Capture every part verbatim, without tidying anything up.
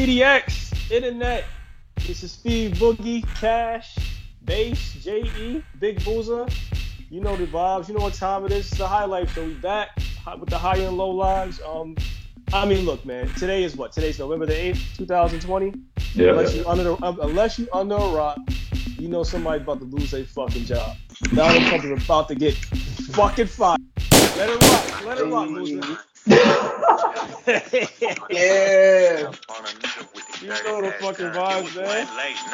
P D X, Internet. This is Steve Boogie, Cash, Bass, J E, Big Boozer. You know the vibes. You know what time it is. It's the highlight show. We back with the high and low lives. Um, I mean, look, man. Today is what? Today's November the eighth, twenty twenty. Yeah. Unless you under the, um, unless you under a rock, you know somebody's about to lose their fucking job. Donald Trump is about to get fucking fired. Let it rock. Let it rock, Boozer. Yeah. You know the fucking vibes, man.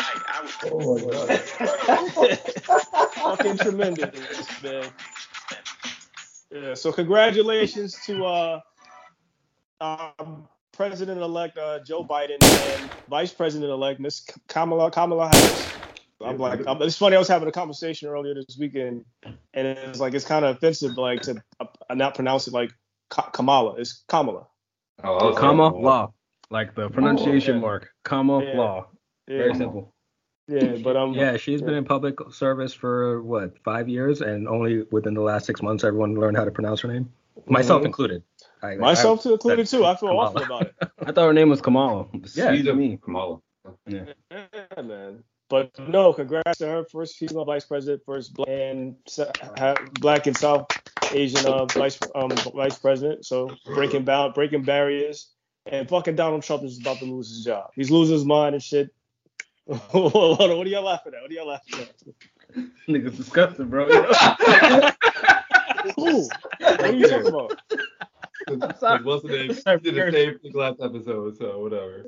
Oh my god. Fucking tremendous, man. Yeah. So congratulations to uh, um, President-elect uh, Joe Biden and Vice President-elect Miss Kamala Kamala Harris. I'm like, I'm, it's funny. I was having a conversation earlier this weekend, and it's like it's kind of offensive, like to uh, not pronounce it like Ka- Kamala. It's Kamala. Oh, Kamala, like the pronunciation oh, yeah. mark. Kamala. Yeah. Very yeah. simple. Yeah, but um. Yeah, she's yeah. been in public service for what five years, and only within the last six months, everyone learned how to pronounce her name, mm-hmm. myself included. I, Myself I, included too. I feel Kamala. awful about it. I thought her name was Kamala. Yeah, she's me. Kamala. Yeah. yeah, man. But no, congrats to her. First female vice president, first black and black and South Asian uh, vice um, vice president. So breaking bound, breaking barriers, and fucking Donald Trump is about to lose his job. He's losing his mind and shit. Hold on, what are y'all laughing at? What are y'all laughing at? Nigga's disgusting, bro. Who? What are you talking about? What's the name? He did the same thing last episode, so whatever.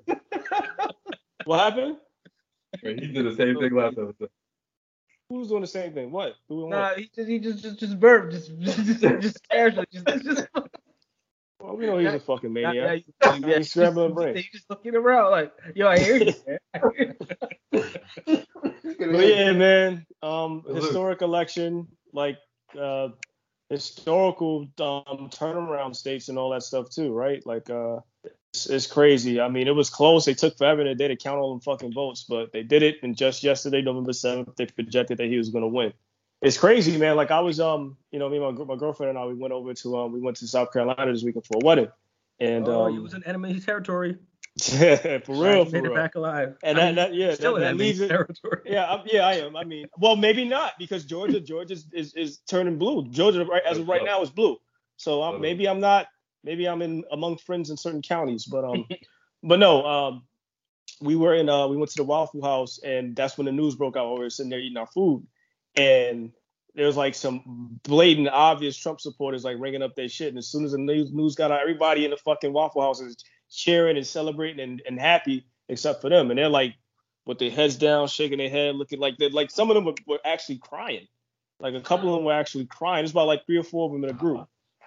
What happened? He did the same thing last episode. Who's doing the same thing? What? Doing nah, what? he just he just just just burped, just just just casually, just just. Well, we know he's a fucking maniac. Yeah, yeah, yeah, he's scrambling brains. He's just looking around like, yo, I hear you, man. I hear you. But yeah, man. Um, historic election, like uh, historical um turnaround states and all that stuff too, right? Like uh. It's, it's crazy. I mean, it was close. They took forever and a day to count all them fucking votes, but they did it. And just yesterday, November seventh, they projected that he was going to win. It's crazy, man. Like I was, um, you know, me and my, my girlfriend and I, we went over to, um, we went to South Carolina this weekend for a wedding. And oh, um, it was in enemy territory. Yeah, for real, for made real. it back alive. And I that, mean, that, yeah, still that, in that enemy leaves it. territory. Yeah, I, yeah, I am. I mean, well, maybe not because Georgia, Georgia is, is, is turning blue. Georgia, right, as of right now, is blue. So um, maybe I'm not. Maybe I'm in among friends in certain counties, but um, but no, um, we were in uh, we went to the Waffle House, and that's when the news broke out. We were sitting there eating our food, and there was like some blatant, obvious Trump supporters like ringing up their shit. And as soon as the news news got out, everybody in the fucking Waffle House is cheering and celebrating and, and happy, except for them. And they're like with their heads down, shaking their head, looking like they're like some of them were, were actually crying. Like a couple of them were actually crying. It's about like three or four of them in a group.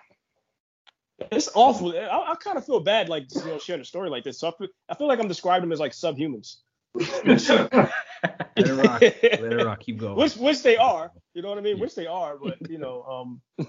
It's awful. I, I kind of feel bad, like, you know, sharing a story like this. So I feel, I feel like I'm describing them as like subhumans. Let it rock. Let it rock. Keep going. Which, which they are. You know what I mean? Yeah. Which they are, but you know, um.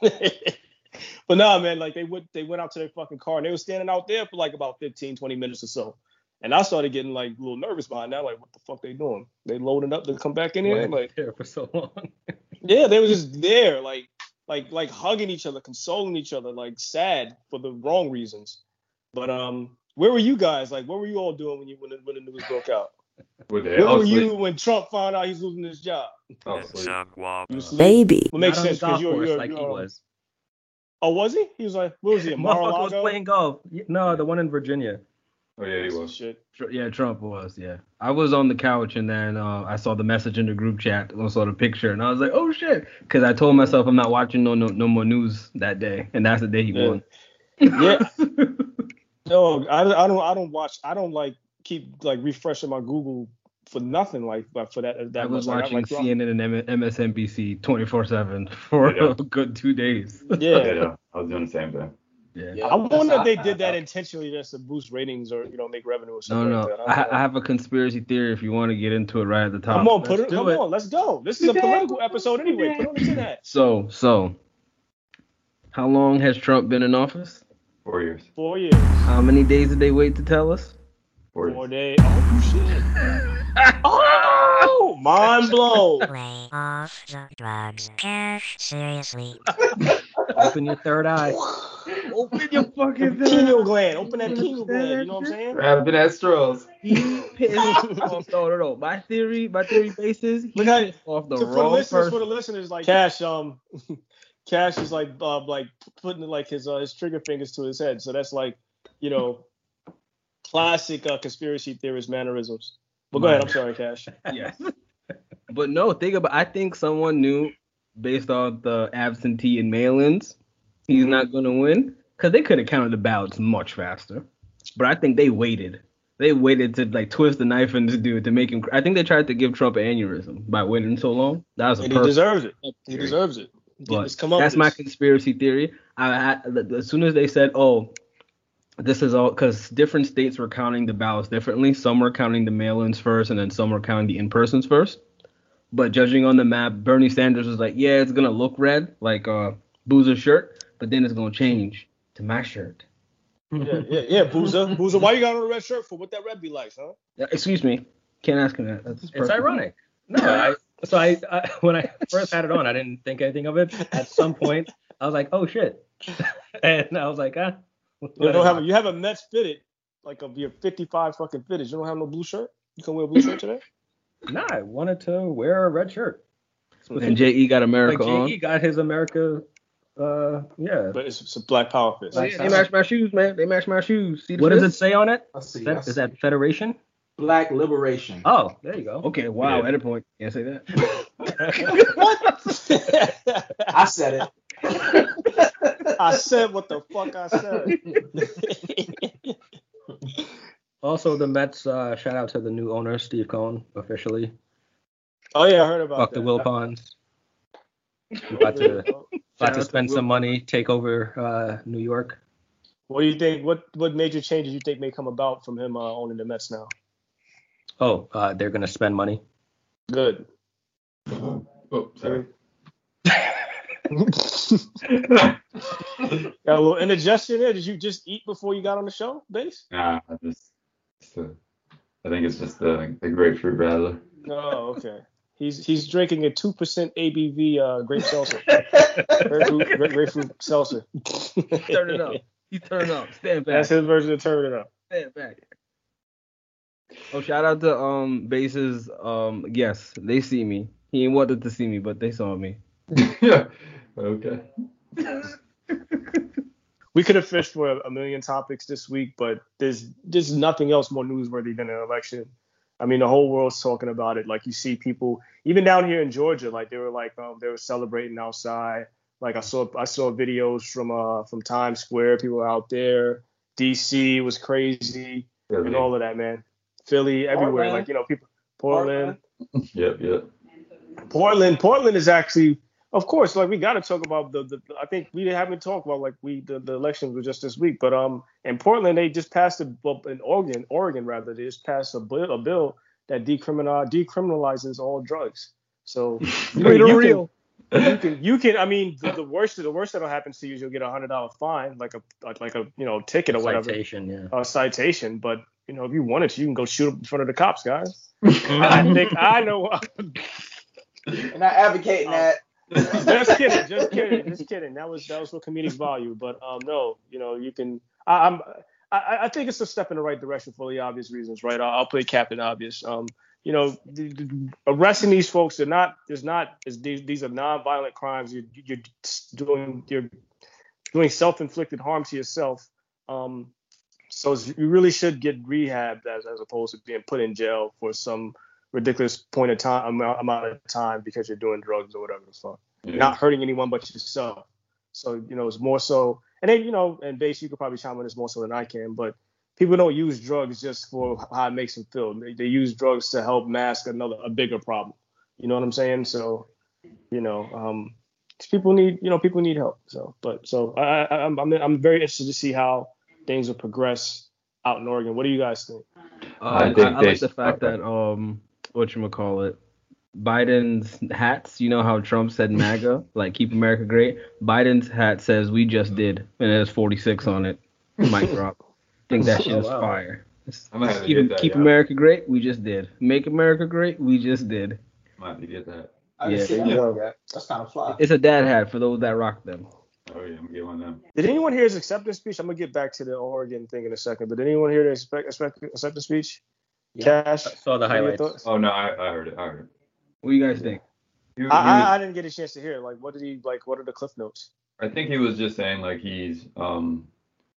But nah, man, like they went, they went out to their fucking car and they were standing out there for like about fifteen, twenty minutes or so. And I started getting like a little nervous behind that. Like, what the fuck they doing? They loading up to come back in here? Like, there for so long. Yeah, they were just there, like. Like like hugging each other, consoling each other, like sad for the wrong reasons. But um, where were you guys? Like, what were you all doing when you when the, when the news broke out? Were they, where were you when Trump found out he's losing his job? Baby. Well, makes sense because you're, you're like you're, he was. Oh, was he? He was like, what was he? Mar-a-Lago? was playing golf. No, the one in Virginia. Oh yeah, he was. Shit. Yeah, Trump was. Yeah, I was on the couch and then uh, I saw the message in the group chat. I saw the picture and I was like, oh shit, because I told myself I'm not watching no no no more news that day, and that's the day he yeah. won. Yeah. No, I, I don't I don't watch. I don't like keep like refreshing my Google for nothing like but for that. that I was much. watching like, like, C N N and M S N B C twenty-four seven for yeah. a good two days. Yeah. yeah, yeah, I was doing the same thing. Yeah. yeah. I wonder if they did that intentionally just to boost ratings or, you know, make revenue or something no, no. like that. I, I, I have a conspiracy theory if you want to get into it right at the top. Come on, put let's it, come it. on, let's go. This is a political episode anyway. Put on the tin hat. So, so, how long has Trump been in office? Four years. Four years. How many days did they wait to tell us? Four, Four days. Oh, shit. Oh, mind blown. Lay off the drugs. Cash, seriously. Open your third eye. Open your fucking pineal gland. Open that pineal gland. You know what I'm saying? Grabbing at straws. He pissed off. No, no, no. My theory, my theory basis, he Look at- pissed off the So for the wrong listeners, person. for the listeners, like Cash, um, Cash is like, uh, like putting like his uh, his trigger fingers to his head. So that's like, you know, classic uh, conspiracy theorist mannerisms. But go Mine. ahead. I'm sorry, Cash. Yes. But no, think about. I think someone knew, based on the absentee and mail-ins, he's Mm-hmm. not gonna win because they could have counted the ballots much faster. But I think they waited. They waited to like twist the knife in this dude to make him. I think they tried to give Trump an aneurysm by waiting so long. That was a And he perfect. deserves it. He deserves it. But Just come up that's with my this. conspiracy theory. I, I as soon as they said, "Oh, this is all," because different states were counting the ballots differently. Some were counting the mail-ins first, and then some were counting the in-persons first. But judging on the map, Bernie Sanders was like, "Yeah, it's gonna look red, like uh, Boozer's shirt, but then it's gonna change to my shirt." Yeah, yeah, yeah, Boozer. Boozer, why you got on a red shirt for? What that red be like, huh? Yeah, excuse me, can't ask him that. That's It's perfect. ironic. No, I so I, I when I first had it on, I didn't think anything of it. At some point, I was like, oh shit, and I was like, ah. You don't have a, you have a Mets fitted, like a your fifty-five fucking fitted. You don't have no blue shirt. You can wear a blue shirt today. Nah, I wanted to wear a red shirt. And J E got America Like on. J E got his America. Uh, yeah. But it's, it's a black power fist. Oh, yeah, they match my shoes, man. They match my shoes. See the What does it fist? say on it? Let's see. Fe- let's Is see. that Federation? Black Liberation? Oh, there you go. Okay, wow, Yeah. edit point. Can't say that. I said it. I said what the fuck I said. Also, the Mets. Uh, shout out to the new owner, Steve Cohen, officially. Oh yeah, I heard about Fuck that. the Wilpons. About to Shout about out to to spend Will- some money, take over uh, New York. What do you think? What what major changes you think may come about from him uh, owning the Mets now? Oh, uh, they're gonna spend money. Good. Oh, sorry. Got a little indigestion there. Did you just eat before you got on the show, Base? Nah, I just, just uh, I think it's just the the grapefruit rattler. Oh, okay. He's he's drinking a two percent A B V uh, grape seltzer. grapefruit, gra- grapefruit seltzer. Turn it up. He turned up. Stand back. That's his version of turn it up. Stand back. Oh, shout out to um Bases. Um, yes, they see me. He ain't wanted to see me, but they saw me. Yeah. Okay. We could have fished for a million topics this week, but there's there's nothing else more newsworthy than an election. I mean, the whole world's talking about it. Like you see people, even down here in Georgia, like they were like um, they were celebrating outside. Like I saw I saw videos from uh from Times Square. People were out there. D C was crazy Philly. and all of that, man. Philly, everywhere. Portland. Like you know, people. Portland. Yep. Yep. Portland, Portland is actually, of course, like we got to talk about the, the. I think we haven't talked about like we the, the elections were just this week, but um in Portland they just passed a well, in Oregon, Oregon rather they just passed a bill a bill that decriminal decriminalizes all drugs. So you, Real, you real. Can, you can you can I mean the, the worst the worst that'll happen to you is you'll get a hundred dollar fine like a like a you know ticket or whatever Citation, yeah. a citation, but you know if you wanted to you can go shoot up in front of the cops, guys. I think I know. And I advocating that. just kidding, just kidding, just kidding. That was that was for comedic value, but um, no, you know, you can. I, I'm, I, I think it's a step in the right direction for the obvious reasons, right? I'll, I'll play Captain Obvious. Um, you know, the, the, arresting these folks, they're not. There's not. Is these these are non-violent crimes. You're, you're doing you're doing self-inflicted harm to yourself. Um, so you really should get rehabbed as as opposed to being put in jail for some ridiculous point of time amount, amount of time because you're doing drugs or whatever the fuck. Yeah. Not hurting anyone but yourself. So, you know, it's more so, and then, you know, and Base, you could probably chime on this more so than I can, but people don't use drugs just for how it makes them feel. They, they use drugs to help mask another, a bigger problem. You know what I'm saying? So, you know, um, people need, you know, people need help. So, but, so I, I, I'm, I'm, I'm very interested to see how things will progress out in Oregon. What do you guys think? Um, I I, think I they like the fact that um, whatchamacallit, Biden's hats, you know how Trump said MAGA, like keep America great. Biden's hat says we just did, and it has forty-six on it. Mic drop. Think that shit Oh, is wow. fire. I'm gonna have to Keep, get that. keep yeah. America great, we just did. Make America great, we just did. I'm gonna have to get that. I didn't Yeah. see that one yet. That's kind of fly. It's a dad hat for those that rock them. Oh yeah, I'm getting one of them. Did anyone hear his acceptance speech? I'm gonna get back to the Oregon thing in a second, but did anyone hear the expect, expect, acceptance speech? Yeah. Cash. I saw the highlights. Oh no, I, I heard it. I heard it. What do you guys think? He, he I, I was, I didn't get a chance to hear it. Like, what did he like? What are the cliff notes? I think he was just saying like he's um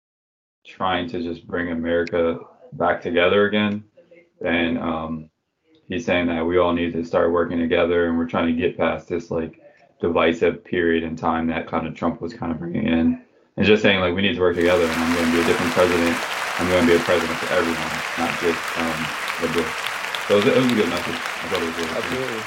trying to just bring America back together again, and um he's saying that we all need to start working together, and we're trying to get past this like divisive period in time that kind of Trump was kind of bringing in, and just saying like we need to work together, and I'm going to be a different president. I'm going to be a president for everyone, not just um liberal. So it was, it was a good message. I thought it was really Absolutely.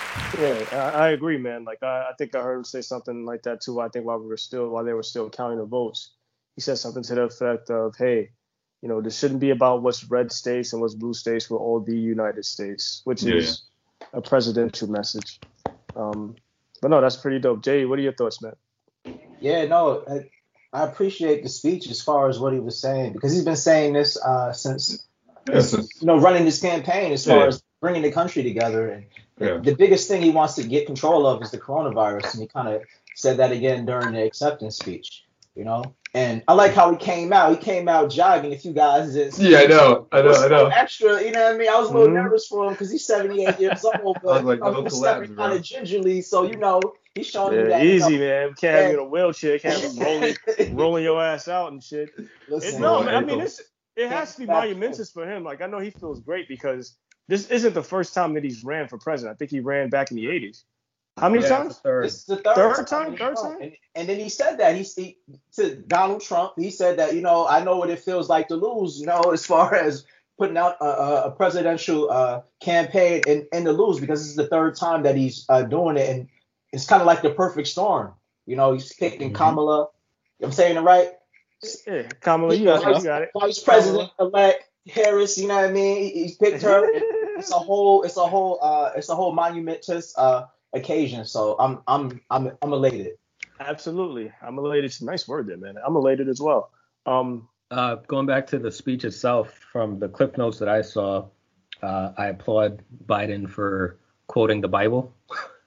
Yeah, I, I agree, man. Like I, I think I heard him say something like that too. I think while we were still while they were still counting the votes, he said something to the effect of, "Hey, you know, this shouldn't be about what's red states and what's blue states. We're all the United States," which Yeah, is a presidential message. Um, but no, that's pretty dope. Jay, what are your thoughts, man? Yeah, no, I, I appreciate the speech as far as what he was saying, because he's been saying this uh, since, Yeah, since- you know, running this campaign as far Yeah. as bringing the country together. And the, Yeah. the biggest thing he wants to get control of is the coronavirus. And he kind of said that again during the acceptance speech, you know. And I like how he came out. He came out jogging. If you guys just Yeah, I know, I know, was I know. extra, you know what I mean? I was a little Mhm. nervous for him because he's seventy-eight years old, but I was like, you know, no he was collabs, stepping bro. kind of gingerly, so you know he's showing you Yeah, that. you easy, know, man. Can't have you in Yeah. a wheelchair. Can't have you rolling, rolling your ass out and shit. It, Listen, no, Bro, man. I mean, ankle. it's it has to be Back- monumentous for him. Like I know he feels great because this isn't the first time that he's ran for president. I think he ran back in the eighties. How many Yeah, times? it's a third. This is the third, Third time? in Third a row. time? And, and then he said that he, he to Donald Trump. He said that, you know, I know what it feels like to lose. You know, as far as putting out a, a, a presidential uh, campaign and, and to lose, because this is the third time that he's uh, doing it, and it's kind of like the perfect storm. You know, he's picking Mhm. Kamala. I'm saying it right. Yeah, Kamala, you got it. You got it. Vice President elect Harris. You know what I mean? He, he's picked her. It's a whole. It's a whole. Uh, it's a whole monumentous uh occasion. So I'm. I'm. I'm. I'm elated. Absolutely. I'm elated. It's a nice word there, man. I'm elated as well. Um, Uh, going back to the speech itself, from the clip notes that I saw, uh, I applaud Biden for quoting the Bible.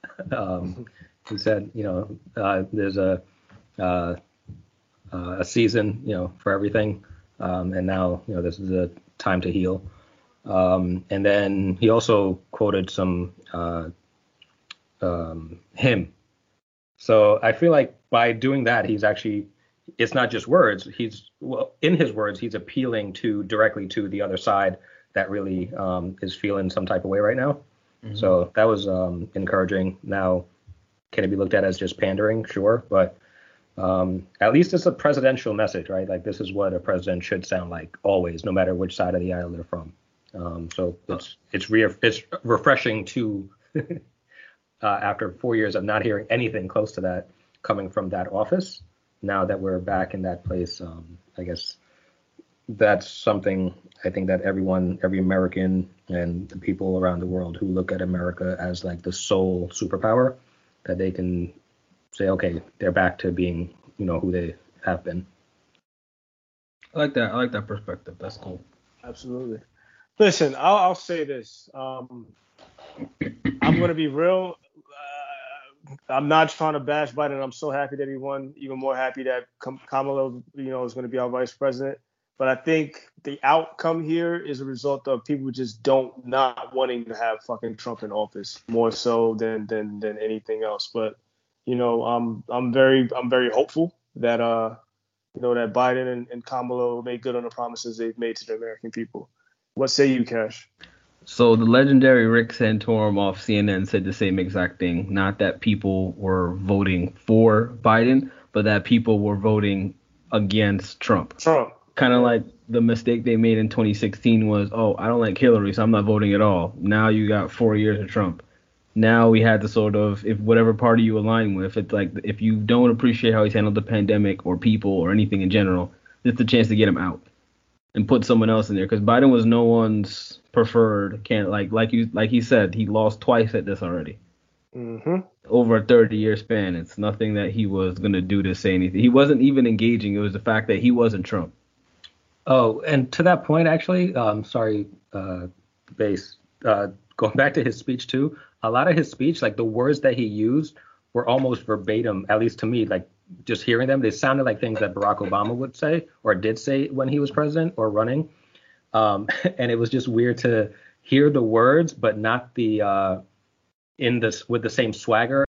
um, he said, you know, uh, there's a uh, uh, a season, you know, for everything, um, and now, you know, this is a time to heal. Um, and then he also quoted some uh, um, hymn. So I feel like by doing that, he's actually, it's not just words. He's, well, in his words, he's appealing to directly to the other side that really um, is feeling some type of way right now. Mm-hmm. So that was um, encouraging. Now, can it be looked at as just pandering? Sure. But um, at least it's a presidential message, right? Like this is what a president should sound like always, no matter which side of the aisle they're from. Um, so it's it's re- it's refreshing to uh, after four years of not hearing anything close to that coming from that office. Now that we're back in that place, um, I guess that's something I think that everyone, every American and the people around the world who look at America as like the sole superpower, that they can say, okay, they're back to being, you know, who they have been. I like that. I like that perspective. That's cool. Absolutely. Listen, I'll, I'll say this. Um, I'm going to be real. Uh, I'm not trying to bash Biden. I'm so happy that he won. Even more happy that Kamala, you know, is going to be our vice president. But I think the outcome here is a result of people just don't not wanting to have fucking Trump in office more so than than than anything else. But you know, I'm I'm very I'm very hopeful that uh you know that Biden and, and Kamala will make good on the promises they've made to the American people. What say you, Cash? So the legendary Rick Santorum off C N N said the same exact thing. Not that people were voting for Biden, but that people were voting against Trump. Trump. Kind of like the mistake they made in twenty sixteen was, oh, I don't like Hillary, so I'm not voting at all. Now you got four years of Trump. Now we had to sort of, if whatever party you align with, it's like if you don't appreciate how he's handled the pandemic or people or anything in general, this is the chance to get him out and put someone else in there, because Biden was no one's preferred. Can't like like you like he said, he lost twice at this already. Mm-hmm. Over a thirty year span. It's nothing that he was gonna do to say anything. He wasn't even engaging. It was the fact that he wasn't Trump. Oh, and to that point, actually, um, sorry, uh, Base, uh, going back to his speech too, a lot of his speech, like the words that he used were almost verbatim, at least to me, like just hearing them, they sounded like things that Barack Obama would say or did say when he was president or running. Um, and it was just weird to hear the words, but not the uh, in this with the same swagger.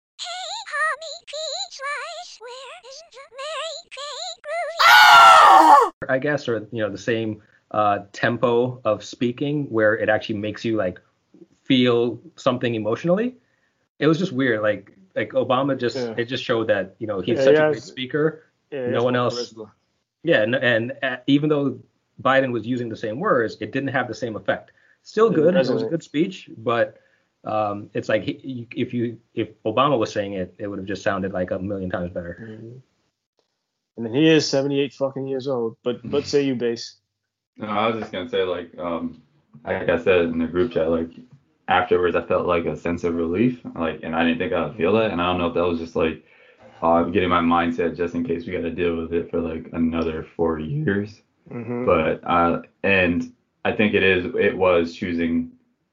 I guess, or you know, the same uh, tempo of speaking where it actually makes you like feel something emotionally. It was just weird. Like like Obama just yeah. it just showed that you know he's yeah, such he a has, great speaker. Yeah, no one else. Charisma. Yeah, and, and uh, even though Biden was using the same words, it didn't have the same effect. Still good. It was a good speech, but um, it's like he, if you if Obama was saying it, it would have just sounded like a million times better. Mm-hmm. And then he is seventy-eight fucking years old. But but say you, Base. No, I was just gonna say like um like I said in the group chat, like afterwards I felt like a sense of relief, like, and I didn't think I would feel that, and I don't know if that was just like uh, getting my mindset just in case we got to deal with it for like another four years. Mm-hmm. But uh, and I think it is it was choosing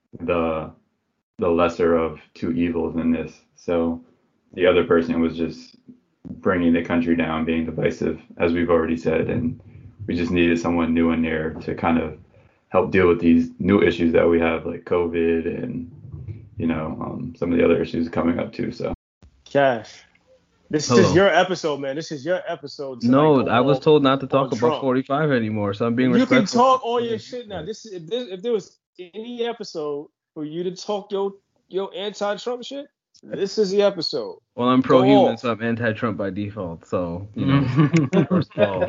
the the lesser of two evils in this. So the other person was just bringing the country down, being divisive, as we've already said, and we just needed someone new in there to kind of help deal with these new issues that we have, like COVID and you know um, some of the other issues coming up too. So, Cash, this Hello. is your episode, man. This is your episode. No, like I was told not to talk about Trump. forty-five anymore, so I'm being you respectful. You can talk all your shit now. This if, this, if there was any episode for you to talk your your anti-Trump shit, this is the episode. Well, I'm pro-human, so I'm anti-Trump by default. So, you know, first of all,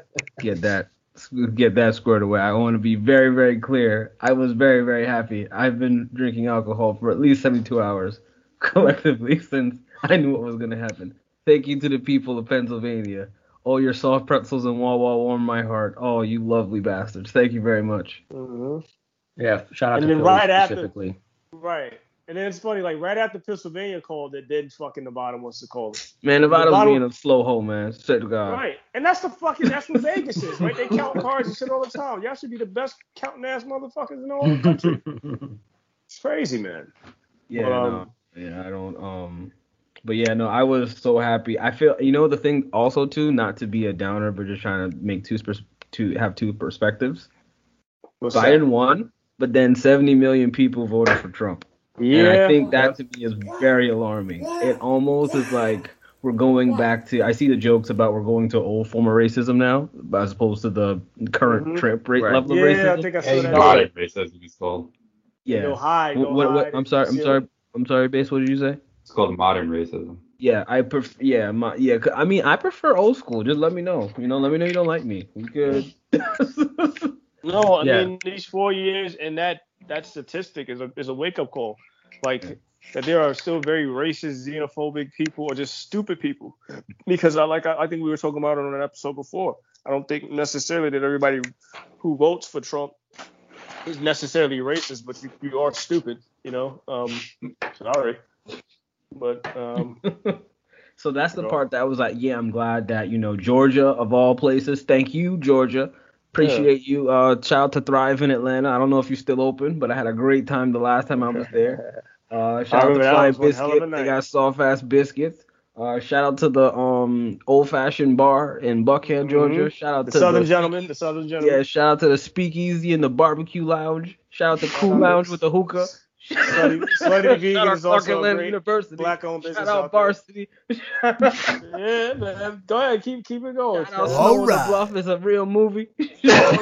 get that get that squared away. I want to be very, very clear. I was very, very happy. I've been drinking alcohol for at least seventy-two hours collectively since I knew what was going to happen. Thank you to the people of Pennsylvania. All your soft pretzels and Wawa warm my heart. Oh, you lovely bastards. Thank you very much. Mm-hmm. Yeah, shout out and to then Philly right specifically. After, right. And then it's funny, like right after Pennsylvania called it, then fucking Nevada wants to call it. Man, Nevada was being a slow hole, man. Straight to God. Right. And that's the fucking, that's what Vegas is, right? They count cards and shit all the time. Y'all should be the best counting ass motherfuckers in the whole country. It's crazy, man. Yeah, but, um, no, yeah, I don't, um, but yeah, no, I was so happy. I feel, you know, the thing also too, not to be a downer, but just trying to make two, to have two perspectives. What's Biden that? won, but then seventy million people voted for Trump. Yeah. And I think that to me is very alarming. It almost is like we're going back to, I see the jokes about we're going to old form of racism now, as opposed to the current mm-hmm. trip rate right. level yeah, of racism. Yeah, I think I saw that. Modern racism is called. Yeah. Go hide, go what, what, hide I'm sorry, I'm sorry, I'm sorry, Base, what did you say? It's called modern racism. Yeah, I prefer, yeah, my, yeah, I mean, I prefer old school. Just let me know. You know, let me know you don't like me. We good. No, I Yeah. mean, these four years and that, that statistic is a is a wake-up call. Like, that there are still very racist, xenophobic people or just stupid people. Because I like I, I think we were talking about it on an episode before. I don't think necessarily that everybody who votes for Trump is necessarily racist, but you, you are stupid, you know. Um, sorry. But um So that's the part that was like, yeah, I'm glad that, you know, Georgia of all places. Thank you, Georgia. Appreciate yeah. you. Uh, shout out to Thrive in Atlanta. I don't know if you're still open, but I had a great time the last time I was there. Uh, shout out to Flying Biscuit. They got soft ass biscuits. Uh, shout out to the um old fashioned bar in Buckhead, mm-hmm. Georgia. Shout out the to Southern the Gentleman. The Southern Gentleman. Yeah, shout out to the Speakeasy and the Barbecue Lounge. Shout out to Cool Lounge with the hookah. Sweaty, Sweaty Vegan is also a great University. black-owned business. Shout out Varsity. Yeah, man. Go ahead, keep keep it going. Shout out All right. The Bluff is a real movie. uh,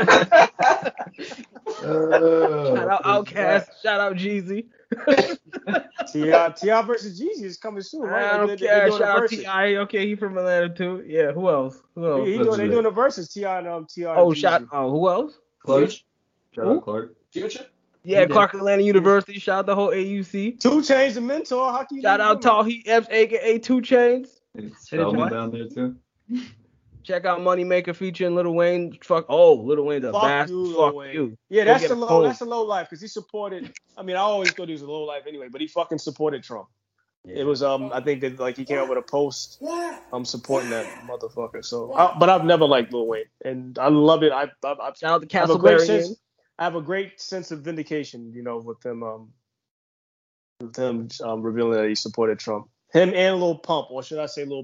shout out Outkast. Shout out Jeezy. T I T I versus Jeezy is coming soon, right? I don't like, care. Shout out T I. Okay, he from Atlanta too. Yeah. Who else? Who else? He, he doing, they doing the verses. T I and um T I. Oh, shout. Oh, who else? Clark. Shout out Clark. Future. Yeah, Clark Atlanta University. Shout out the whole A U C. two Chainz, the mentor. How can you Shout out Tawheed Epps, aka two Chainz. It's Feldman down there too. Check out Moneymaker featuring Lil Wayne. Fuck, oh, Lil Wayne's a Fuck bastard. you, Fuck Wayne. you. Yeah, that's a low. That's a low life because he supported. I mean, I always thought he was a low life anyway, but he fucking supported Trump. Yeah. It was um, I think that like he came up with a post, um, supporting that motherfucker. So, I, but I've never liked Lil Wayne, and I love it. I, I, I shout out to I have a great Castleberry. sense. I have a great sense of vindication, you know, with him, um, with him um, revealing that he supported Trump. Him and Lil Pump, or should I say Lil Pimp?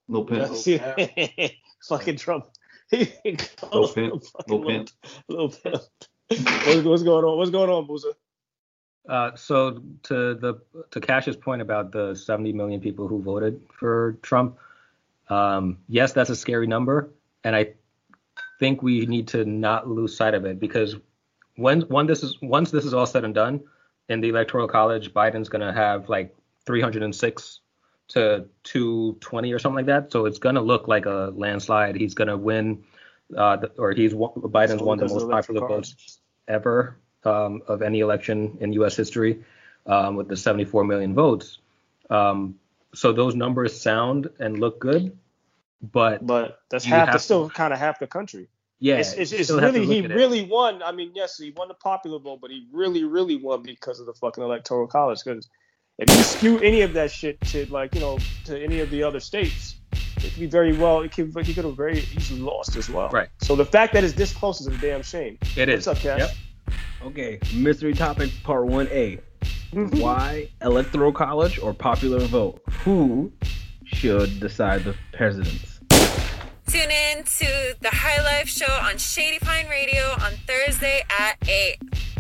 Little Pimp. See, fucking Trump. Little Pimp. Little Pimp. Little Pimp. What's, what's going on? What's going on, Booza? Uh, so to the to Cash's point about the seventy million people who voted for Trump, um, yes, that's a scary number, and I think we need to not lose sight of it, because when when this is once this is all said and done in the Electoral College, Biden's gonna have like three hundred six to two twenty or something like that. So it's gonna look like a landslide. He's gonna win, uh, the, or he's Biden's So won the does most the popular Electoral votes ever um, of any election in U S history, um, with the seventy-four million votes. Um, so those numbers sound and look good, but But that's you half. have That's still to- kind of half the country. yeah, It's, it's, you it's still have to really look he at it. really won. I mean, yes, he won the popular vote, but he really, really won because of the fucking Electoral College. Because if you skew any of that shit to like you know to any of the other states, it could be very well. It could he could have very easily lost as well. Right. So the fact that it's this close is a damn shame. It is. What's up, Cash? Yep. Okay, mystery topic part one A. Mhm. Why electoral college or popular vote? Who should decide the presidents? Tune in to the High Life Show on Shady Pine Radio on Thursday at eight.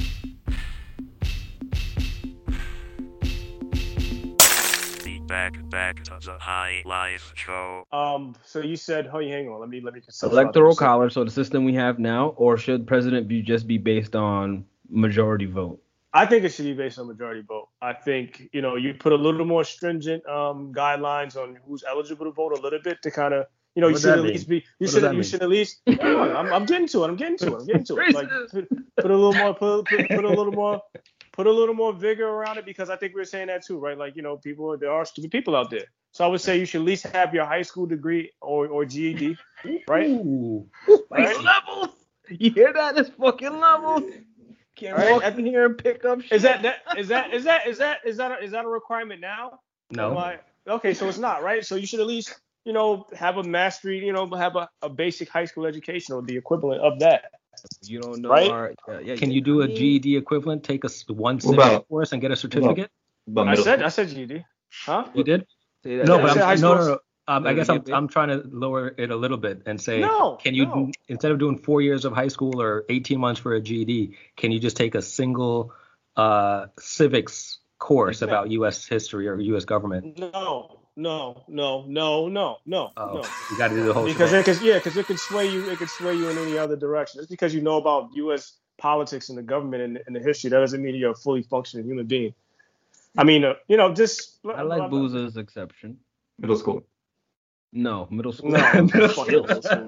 Back, back to the High Life Show. Um. So you said, oh, hang on. Let me let me. Electoral college, so the system we have now, or should president be just be based on majority vote? I think it should be based on majority vote. I think, you know, you put a little more stringent um, guidelines on who's eligible to vote a little bit to kind of, you know, What you does should that at mean? least be, you What does should, that you mean? should at least, Hang on, I'm, I'm getting to it. I'm getting to it. I'm getting to it. Like, put, put a little more, put, put, put a little more, put a little more vigor around it, because I think we were saying that too, right? Like, you know, people, there are stupid people out there. So I would say you should at least have your high school degree or, or G E D, right? Ooh, Right? levels. You hear that? It's fucking levels. Can't Right. walk in here and pick up shit. Is that, that is that is that is that is that a, is that a requirement now? No. Am I- okay, so it's not, right? So you should at least, you know, have a mastery, you know, have a, a basic high school education or the equivalent of that. You don't know. Right? Our, uh, yeah, Can yeah. you do a I mean, G E D equivalent? Take a s- one What civic about- course and get a certificate? But I middle said school. I said G E D. Huh? You did? say that- No, Yeah, but I said high I'm, no, no, school. no. Um, I Yeah, guess you I'm did. I'm trying to lower it a little bit and say, No, can you no. instead of doing four years of high school or eighteen months for a G E D, can you just take a single uh, civics course Exactly. about U S history or U S government? No, no, no, no, no, no, Oh, no. you got to do the whole. Because shebang. it could, yeah, because it could sway you. It could sway you in any other direction. Just because you know about U S politics and the government and, and the history, that doesn't mean you're a fully functioning human being. I mean, uh, you know, just. I like Booza's exception. Middle school. No, middle school. No, middle fucking school. middle school.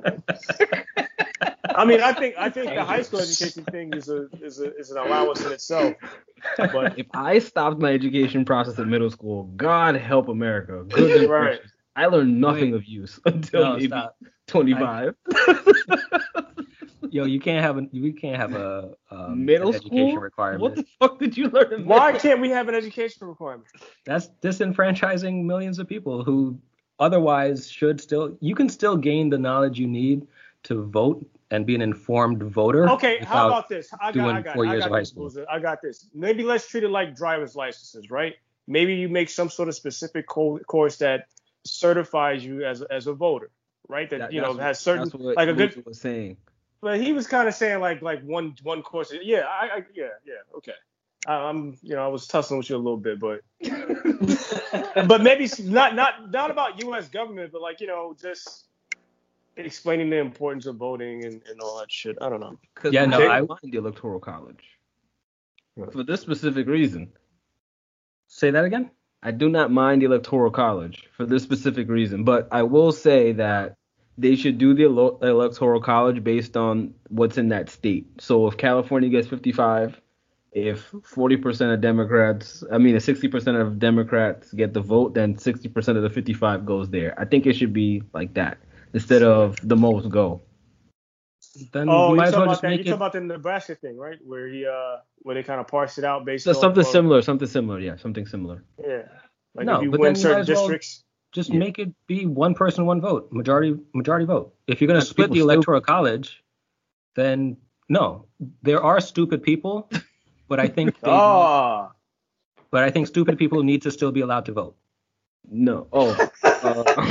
I mean, I think I think the high school education thing is a is a is an allowance in itself. But If I stopped my education process at middle school, God help America. Good and Right. gracious. I learned nothing Wait. of use until No, maybe stop. twenty-five. Yo, you can't have a you can't have a um, Middle an education school? requirement. What the fuck did you learn in why middle? can't we have an education requirement? That's disenfranchising millions of people who otherwise should still. You can still gain the knowledge you need to vote and be an informed voter. Okay, how without- about this? I got, doing I got, four I years got of high this, school. Boozer. I got this. Maybe let's treat it like driver's licenses, right? Maybe you make some sort of specific co- course that certifies you as as a voter, right? That, That- you know that's- has certain that's what like a good. Booza was saying. But he was kind of saying like like one one course. Yeah, I, I yeah yeah okay. I, I'm you know I was tussling with you a little bit, but but maybe s- not not not about U S government, but like you know just explaining the importance of voting and, and all that shit. I don't know. Because Yeah, no, I I- mind the electoral college Right. for this specific reason. Say that again. I do not mind the electoral college for this specific reason, but I will say that they should do the elo- electoral college based on what's in that state. So if California gets fifty-five, if forty percent of Democrats, I mean, if sixty percent of Democrats get the vote, then sixty percent of the fifty-five goes there. I think it should be like that instead of the most go. Then Oh, you you might as talking well about just that? You make talking it. about the Nebraska thing, right? Where he uh, where they kind of parsed it out based So on something on- similar, something similar, yeah, something similar. Yeah, like No, if you but win then you certain might as well- districts. Just Yeah. make it be one person, one vote, majority majority vote. If you're gonna That's split the people electoral college, then no, there are stupid people, but I think they, Oh, but I think stupid people need to still be allowed to vote. No. Oh. Uh,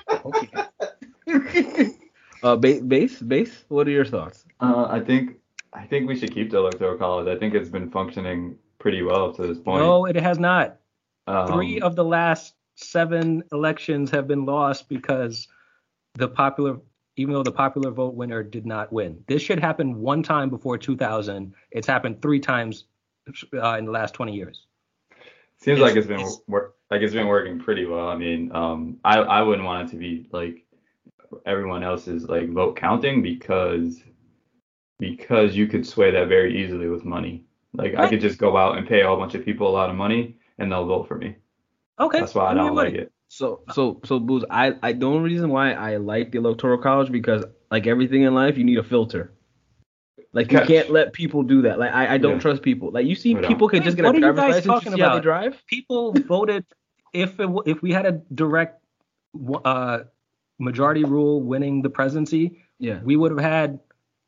Okay. uh, base, base, base. What are your thoughts? Uh, I think I think we should keep the electoral college. I think it's been functioning pretty well to this point. No, it has not. Um, Three of the last seven elections have been lost because the popular, even though the popular vote winner did not win. This should happen one time before two thousand. It's happened three times uh, in the last twenty years. Seems It's- like it's been it's- wor- like it's been working pretty well. I mean, um, I I wouldn't want it to be like everyone else's like vote counting because because you could sway that very easily with money. Like I could just go out and pay a whole bunch of people a lot of money and they'll vote for me. Okay. That's why I give me don't money. like it. So, so, so, Booze, I, I, the only reason why I like the Electoral College because, like everything in life, you need a filter. Like, you Catch. can't let people do that. Like, I, I don't Yeah. trust people. Like, you see I don't. people can Wait, just get what a are you driver's guys license, talking you see how they about? drive? People voted if it, w- if we had a direct uh, majority rule winning the presidency, Yeah. we would have had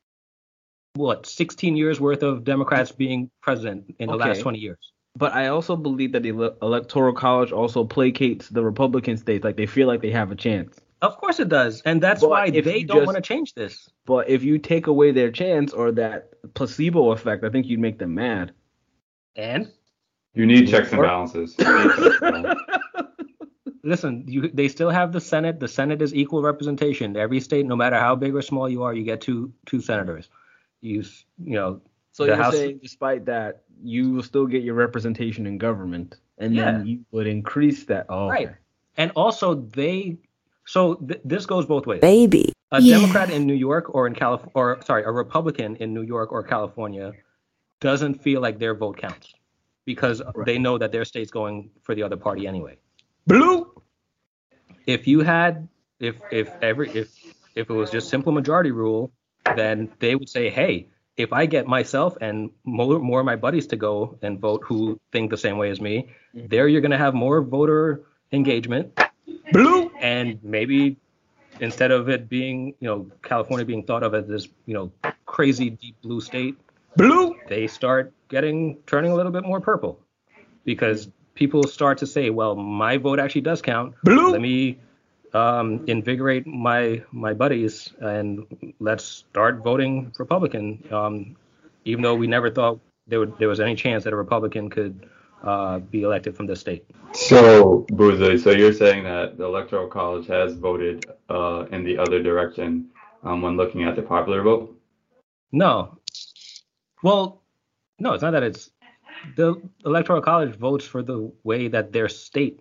what sixteen years worth of Democrats being president in the Okay. last twenty years. But I also believe that the ele- Electoral College also placates the Republican states. Like, they feel like they have a chance. Of course it does, and that's But why if they you don't just- want to change this. But if you take away their chance or that placebo effect, I think you'd make them mad. And You need checks and Or- balances. You need checks and balances. listen, you they still have the Senate. The Senate is equal representation. Every state, no matter how big or small you are, you get two two senators. You s- you know. So The you're House- saying, despite that, you will still get your representation in government, and Yeah. then you would increase that. Oh, okay. Right. And also they so th- this goes both ways. Baby. A Yeah. Democrat in New York or in Calif or sorry, a Republican in New York or California doesn't feel like their vote counts because Right. they know that their state's going for the other party anyway. Blue. If you had if if every if if it was just simple majority rule, then they would say, hey, if I get myself and more, more of my buddies to go and vote who think the same way as me, there you're going to have more voter engagement. Blue. And maybe instead of it being, you know, California being thought of as this, you know, crazy deep blue state, Blue. they start getting turning a little bit more purple because people start to say, well, my vote actually does count. Blue. Let me um, invigorate my my buddies and let's start voting Republican. Um, even though we never thought there would, there was any chance that a Republican could uh, be elected from this state. So, Boozy, so you're saying that the Electoral College has voted uh, in the other direction um, when looking at the popular vote? No. Well, no, it's not that it's the Electoral College votes for the way that their state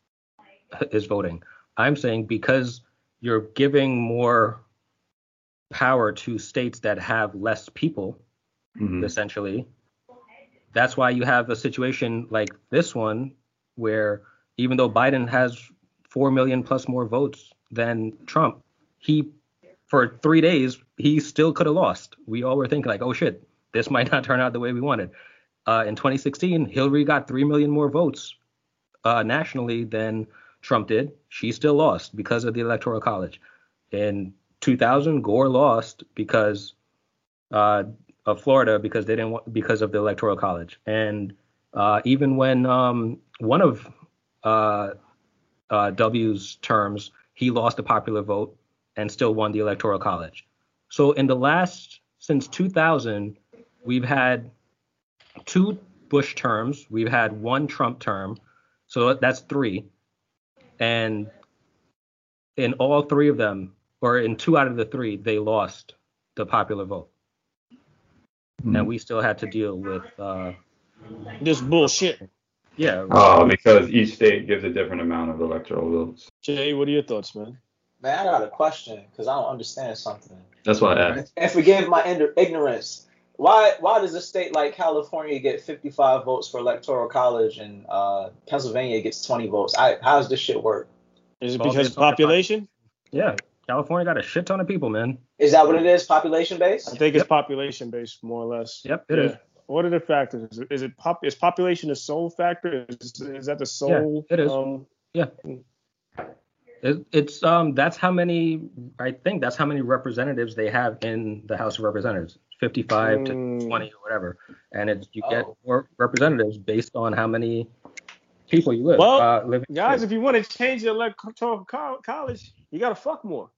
is voting. I'm saying because you're giving more power to states that have less people, Mhm. essentially. That's why you have a situation like this one where even though Biden has four million plus more votes than Trump, he, for three days, he still could have lost. We all were thinking like, oh shit, this might not turn out the way we wanted. Uh, in twenty sixteen, Hillary got three million more votes uh, nationally than Trump did. She still lost because of the Electoral College. In two thousand, Gore lost because uh, of Florida because they didn't want, because of the Electoral College. And uh, even when um, one of uh, uh, W's terms, he lost the popular vote and still won the Electoral College. So in the last, since two thousand, we've had two Bush terms, we've had one Trump term, so that's three. And in all three of them, or in two out of the three, they lost the popular vote. Hmm. And we still had to deal with, uh, This bullshit. yeah, Oh, because each state gives a different amount of electoral votes. Jay, what are your thoughts, man? Man, I got a question because I don't understand something. That's why I asked. And forgive my ind- ignorance. Why why does a state like California get fifty-five votes for electoral college and uh, Pennsylvania gets twenty votes? I, how does this shit work? Is it Well, because based on the population? yeah. California got a shit ton of people, man. Is that what it is? Population based? I think it's population based, more or less. Yep, it yeah. is. What are the factors? Is it, is it pop? Is population the sole factor? Is, is that the sole? it is. Um, It, it's um that's how many I think that's how many representatives they have in the House of Representatives, fifty-five to Mm. twenty or whatever, and it's you get Oh. more representatives based on how many people you live. Well, uh, live in guys, if you want to change your electoral co- college, you gotta fuck more.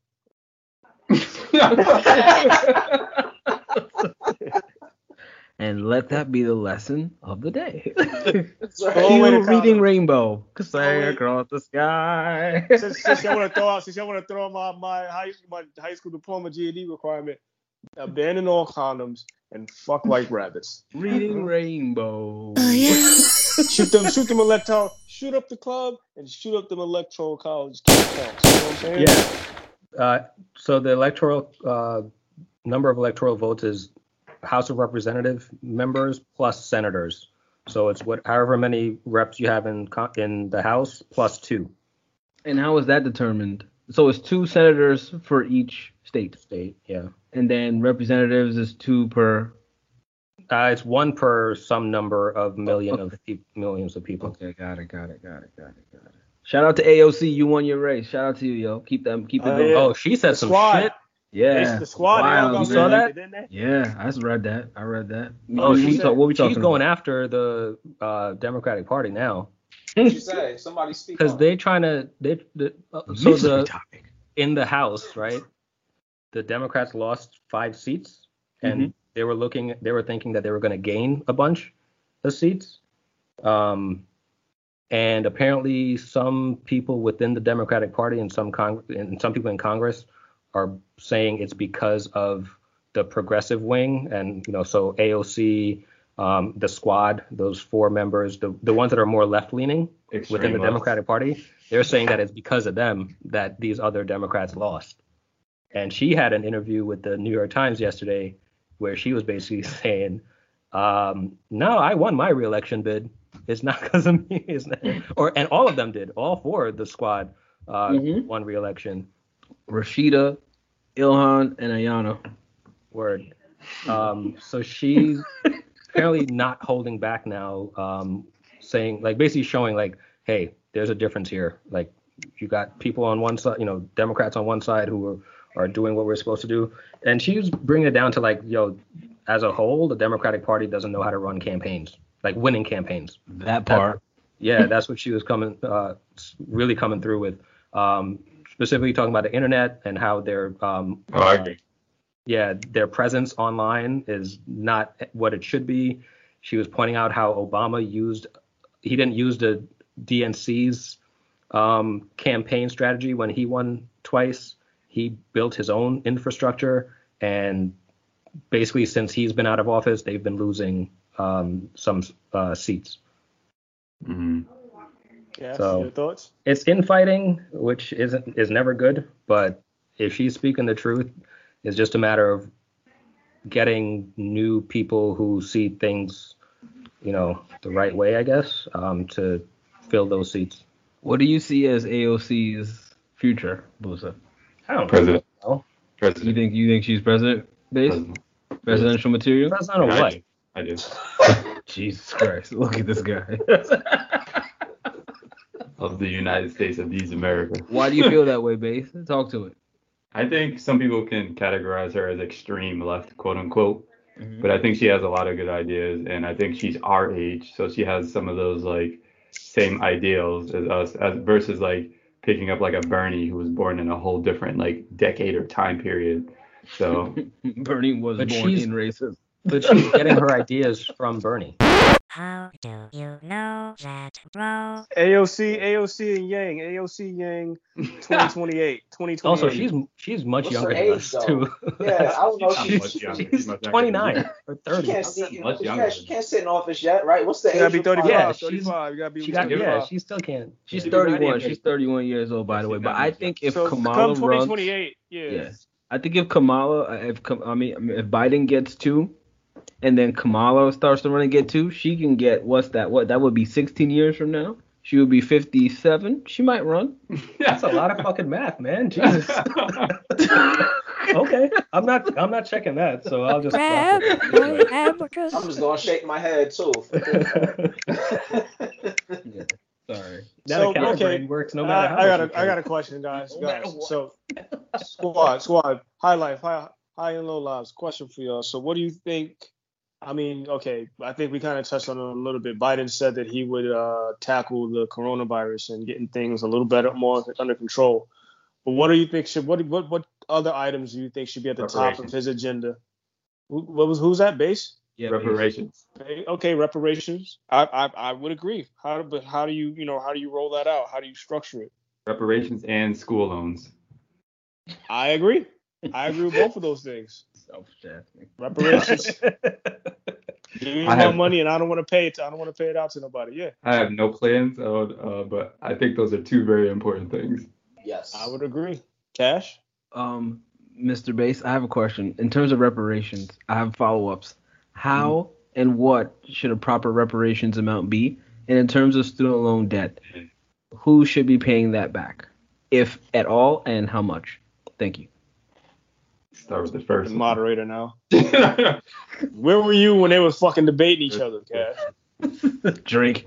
And let that be the lesson of the day. That's right. Go away to Keep reading college. Rainbow. Cause I away. across the sky. Since, since I want to throw out, since I want to throw out my my high my high school diploma G E D requirement, abandon all condoms and fuck like rabbits. Reading Rainbow. Shoot them, shoot them electoral, shoot up the club and shoot up them electoral college counts. You know what I'm saying? Yeah. Uh, so the electoral uh, number of electoral votes is House of Representative members plus senators. So it's what however many reps you have in co- in the House plus two. And how is that determined? So it's two senators for each state. State, yeah. And then representatives is two per. Uh, it's one per some number of million Okay. of pe- millions of people. Okay, got it, got it, got it, got it, got it. Shout out to A O C, you won your race. Shout out to you, yo. Keep them, keep it Oh, going. yeah. Oh, she said some Squad. shit. Yeah, The squad, they all Wild, got You saw reelected, that? didn't they? Yeah, I just read that. I read that. Oh, what, she we said- talk, what we talking She's going about? after the uh, Democratic Party now What you say? Somebody speak because up. they trying to they, the uh, so Mystery the topic. in the House, right? The Democrats lost five seats, and Mhm. they were looking, they were thinking that they were going to gain a bunch of seats. Um, and apparently, some people within the Democratic Party and some Cong- and some people in Congress are saying it's because of the progressive wing, and you know, so A O C, um, the Squad, those four members, the the ones that are more left leaning Extreme within the left. Democratic Party, they're saying that it's because of them that these other Democrats lost. And she had an interview with the New York Times yesterday where she was basically saying, um, no, I won my reelection bid. It's not because of me. It's not. Or and all of them did. All four of the Squad uh, Mhm. won reelection. Rashida, Ilhan, and Ayana. Word. Um, so she's apparently not holding back now, um, saying like basically showing like, hey, there's a difference here. Like you got people on one side, you know, Democrats on one side who are, are doing what we're supposed to do, and she's bringing it down to like, yo, as a whole, the Democratic Party doesn't know how to run campaigns, like winning campaigns. That part. Yeah, that's what she was coming, uh, really coming through with. Um, specifically talking about the internet and how their, um, Oh, I agree. yeah, their presence online is not what it should be. She was pointing out how Obama used, he didn't use the D N C's um, campaign strategy when he won twice. He built his own infrastructure, and basically since he's been out of office, they've been losing um, some uh, seats. Mhm. Yes, So- your thoughts? It's infighting, which isn't is never good, but if she's speaking the truth, it's just a matter of getting new people who see things, you know, the right way, I guess, um, to fill those seats. What do you see as A O C's future, Busa? I don't President. know. You President. think you think she's president based? President. Presidential material? President of I what? do. I do. Jesus Christ. Look at this guy. Of the United States of these America. Why do you feel that way, Base? Talk to it. I think some people can categorize her as extreme left, quote unquote. Mhm. But I think she has a lot of good ideas, and I think she's our age, so she has some of those like same ideals as us, as versus like picking up like a Bernie who was born in a whole different like decade or time period. So Bernie was But born she's- in racist. But she's getting her ideas from Bernie. How do you know that, bro? A O C, A O C and Yang, A O C Yang, twenty twenty-eight, twenty twenty-eight. Also, she's she's much What's younger her than age, us though? too. Yeah, I don't know. She's She, much she, younger. she, She's much younger. twenty-nine or she thirty. can't sit. Much She younger can't, she than- can't sit in office yet, right? What's the You gotta age? be thirty-five, Yeah, she's- thirty-five. You gotta be She got yeah, thirty-five. she still can't. She's yeah. thirty-one. She's thirty-one years old, by Yeah, the way. she's But not I much think if so Kamala come runs, twenty twenty-eight, yeah. yeah, I think if Kamala, if Kam- I mean, if Biden gets two, and then Kamala starts to run and get two, she can get what's that? What that would be sixteen years from now. She would be fifty-seven. She might run. That's a lot of fucking math, man. Jesus. Okay, I'm not I'm not checking that, so I'll just. Grab my abacus. I'm just gonna shake my head too. Sorry. That So, account okay, brain works no matter how. I, I got much a, you I got pay. a question, guys. No matter guys. what. So, squad, squad, high life, high, high and low lives. Question for y'all. So, what do you think I mean, okay, I think we kind of touched on it a little bit. Biden said that he would uh, tackle the coronavirus and getting things a little better, more under control. But what do you think should what what what other items do you think should be at the top of his agenda? Who, what was who's that base? Yeah, reparations. Okay, reparations. I, I I would agree. How but how do you you know how do you roll that out? How do you structure it? Reparations and school loans. I agree. I agree with both of those things. Self-shafting. Reparations. Give me I my have, money and I don't want to pay it. To, I don't want to pay it out to nobody. Yeah. I have no plans on, uh, but I think those are two very important things. Yes. I would agree. Cash? Um, Mister Bass, I have a question. In terms of reparations, I have follow-ups. How mm-hmm. and what should a proper reparations amount be? And in terms of student loan debt, who should be paying that back, if at all, and how much? Thank you. Start with the first the moderator now. Where were you when they were fucking debating each other, Cash? Drink.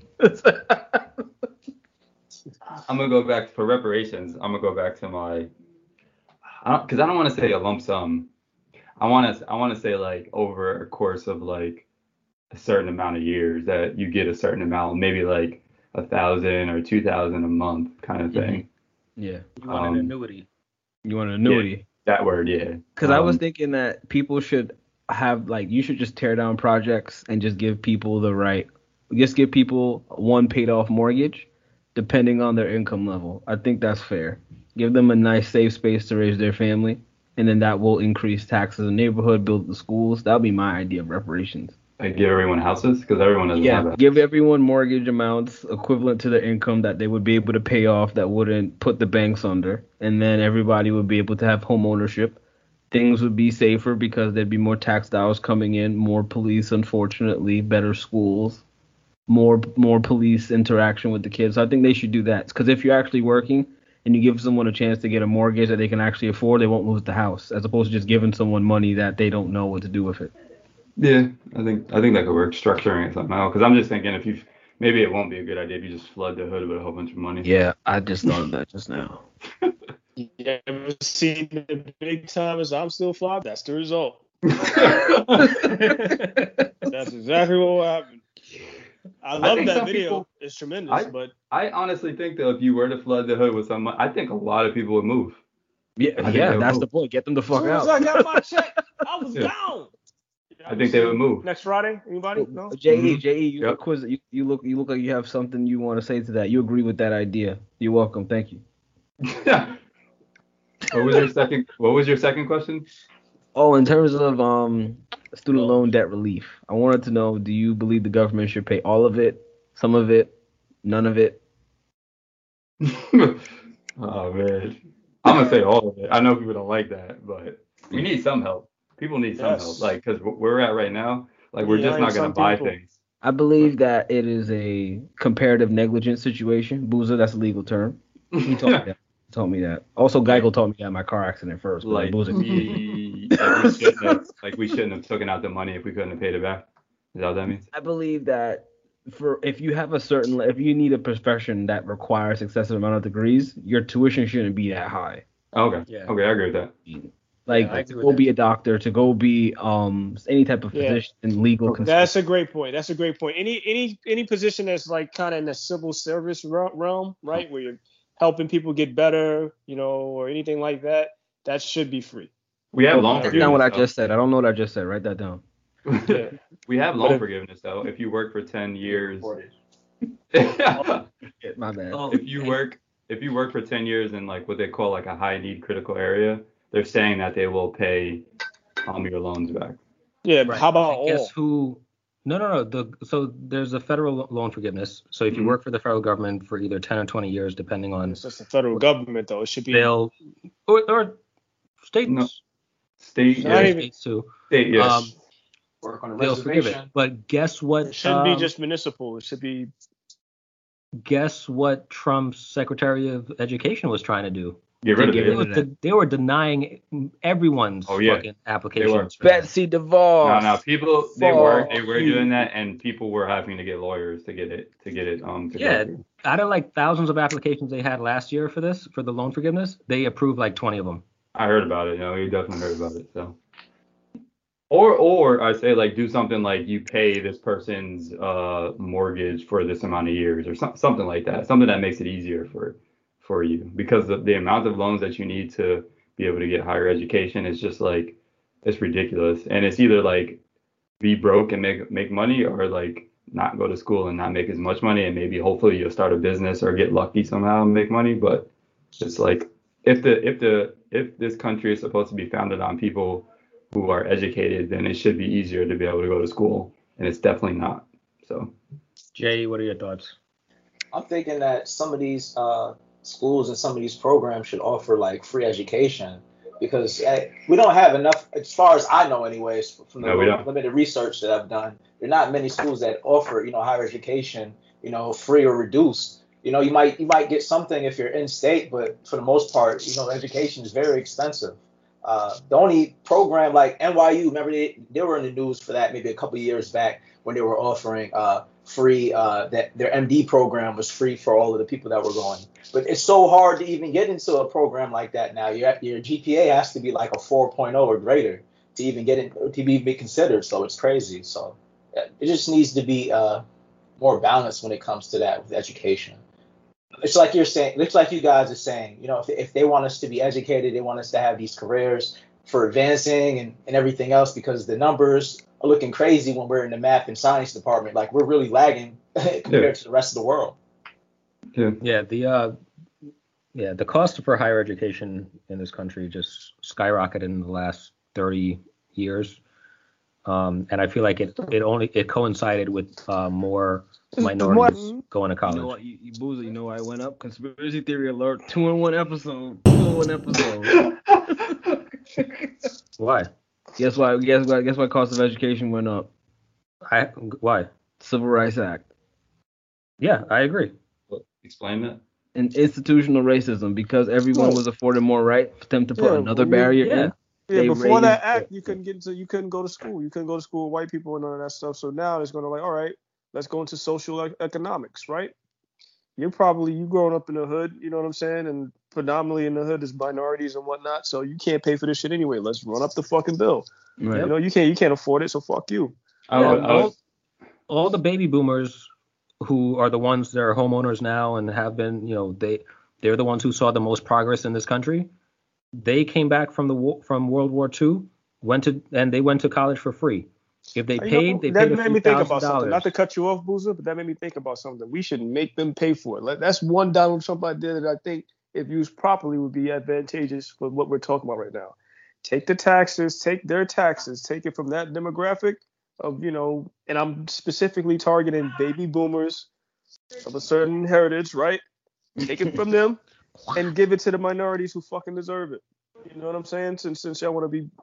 I'm gonna go back for reparations. I'm gonna go back to my, because I, I don't want to say a lump sum. I want to I want to say like over a course of like a certain amount of years that you get a certain amount, maybe like a thousand or two thousand a month kind of thing. Mm-hmm. Yeah. You want um, an annuity. You want an annuity. Yeah. That word, yeah. Because um, I was thinking that people should have, like, you should just tear down projects and just give people the right, just give people one paid off mortgage, depending on their income level. I think that's fair. Give them a nice safe space to raise their family, and then that will increase taxes in the neighborhood, build the schools. That would be my idea of reparations. Like give everyone houses, because everyone doesn't yeah, have that. Give everyone mortgage amounts equivalent to their income that they would be able to pay off, that wouldn't put the banks under, and then everybody would be able to have home ownership. Things would be safer because there'd be more tax dollars coming in, more police, unfortunately, better schools, more more police interaction with the kids. So I think they should do that, because if you're actually working and you give someone a chance to get a mortgage that they can actually afford, they won't lose the house, as opposed to just giving someone money that they don't know what to do with it. Yeah, I think I think that could work, structuring it somehow. Because I'm just thinking if you maybe it won't be a good idea if you just flood the hood with a whole bunch of money. Yeah, I just thought of that just now. You ever seen the big timers? I'm still fly. That's the result. That's exactly what will happen. I love I that video. People, it's tremendous, I, but I honestly think though if you were to flood the hood with some, I think a lot of people would move. Yeah, yeah, that's move. the point. Get them the fuck as out. As I got my check, I was yeah. down. I think they would move. Next Friday? Anybody? No? J E, J E, you yep. look quiz, you, you look you look like you have something you want to say to that. You agree with that idea. You're welcome. Thank you. What was your second what was your second question? Oh, in terms of um student loan debt relief, I wanted to know, do you believe the government should pay all of it, some of it, none of it? Oh man. I'm gonna say all of it. I know people don't like that, but we need some help. People need some yes. help, like, because where we're at right now, like, we're yeah, just not going to buy people. things. I believe that it is a comparative negligence situation. Boozer, that's a legal term. He told me that. He told me that. Also, Geico told me that in my car accident first. Like, Boozer. We, like, we shouldn't have, like, we shouldn't have taken out the money if we couldn't have paid it back. Is that what that means? I believe that for if you have a certain, if you need a profession that requires excessive amount of degrees, your tuition shouldn't be that high. Okay. Yeah. Okay, I agree with that. Like, yeah, to go be a doctor, to go be um any type of position yeah. in legal. That's construction. a great point. That's a great point. Any any any position that's like kind of in the civil service realm, right, where you're helping people get better, you know, or anything like that, that should be free. We have loan That's forgiveness. not what I though. just said. I don't know what I just said. Write that down. Yeah. We have loan forgiveness though. If you work for ten years. My bad. If you work if you work for ten years in like what they call like a high need critical area, they're saying that they will pay um your loans back. Yeah, but right. how about all? Guess who? No, no, no. The so there's a federal loan forgiveness. So if you mm-hmm. work for the federal government for either ten or twenty years, depending on. It's just the federal government though. It should be. They'll or, or states. No. State. Yeah, Yeah. States too. State. Yes. Um, work on a they'll forgive it. But guess what? It shouldn't um, be just municipal. It should be. Guess what Trump's Secretary of Education was trying to do? Get rid of they, it. Were de- they were denying everyone's oh, yeah. fucking applications. Betsy DeVos. No, no, people they were they were doing that, and people were having to get lawyers to get it to get it um. To yeah, out of like thousands of applications they had last year for this for the loan forgiveness, they approved like twenty of them. I heard about it. You know, you definitely heard about it. So. Or or I say like do something like you pay this person's uh mortgage for this amount of years or some, something like that. Something that makes it easier for for you because the, the amount of loans that you need to be able to get higher education is just like it's ridiculous. And it's either like be broke and make make money or like not go to school and not make as much money and maybe hopefully you'll start a business or get lucky somehow and make money. But it's like if the if the if this country is supposed to be founded on people who are educated, then it should be easier to be able to go to school, and it's definitely not. So, Jay, what are your thoughts? I'm thinking that some of these uh, schools and some of these programs should offer like free education because uh, we don't have enough, as far as I know, anyways, from the No, we don't. limited research that I've done. There are not many schools that offer, you know, higher education, you know, free or reduced. You know, you might you might get something if you're in state, but for the most part, you know, education is very expensive. Uh, the only program like N Y U, remember they, they were in the news for that maybe a couple of years back when they were offering uh, free, uh, that their M D program was free for all of the people that were going. But it's so hard to even get into a program like that now. Your, your G P A has to be like a four point oh or greater to even get in, to be, be considered. So it's crazy. So it just needs to be uh, more balanced when it comes to that with education. It's like you're saying, looks like you guys are saying, you know, if, if they want us to be educated, they want us to have these careers for advancing and, and everything else because the numbers are looking crazy when we're in the math and science department. Like we're really lagging compared yeah. to the rest of the world. Yeah, yeah the uh, yeah, the cost for higher education in this country just skyrocketed in the last thirty years. Um, and I feel like it, it only it coincided with uh, more minorities going to college. You know what, you, you, Boozer, you know why it went up? Conspiracy theory alert, two in one episode, two in one episode. Why? Guess why? Guess why? Guess why cost of education went up? I why? Civil Rights Act. Yeah, I agree. Explain that. And institutional racism because everyone was afforded more right for them to put Yeah, another well, barrier yeah. in. Yeah, They before that raised- act, you couldn't get into, you couldn't go to school. You couldn't go to school with white people and none of that stuff. So now it's going to like, all right, let's go into social e- economics, right? You're probably, you growing up in the hood, you know what I'm saying? And predominantly in the hood is minorities and whatnot. So you can't pay for this shit anyway. Let's run up the fucking bill. Right. You know, you can't, you can't afford it. So fuck you. I would, I would, all, all the baby boomers who are the ones that are homeowners now and have been, you know, they, they're the ones who saw the most progress in this country. They came back from the war, from World War Two, went to and they went to college for free. If they You know, paid, they that paid a made few me think thousand about something. dollars. Not to cut you off, Boozer, but that made me think about something. We should make them pay for it. Like, that's one Donald Trump idea that I think, if used properly, would be advantageous for what we're talking about right now. Take the taxes, take their taxes, take it from that demographic of, you know, and I'm specifically targeting baby boomers of a certain heritage, right? Take it from them and give it to the minorities who fucking deserve it. You know what I'm saying? Since since y'all want to be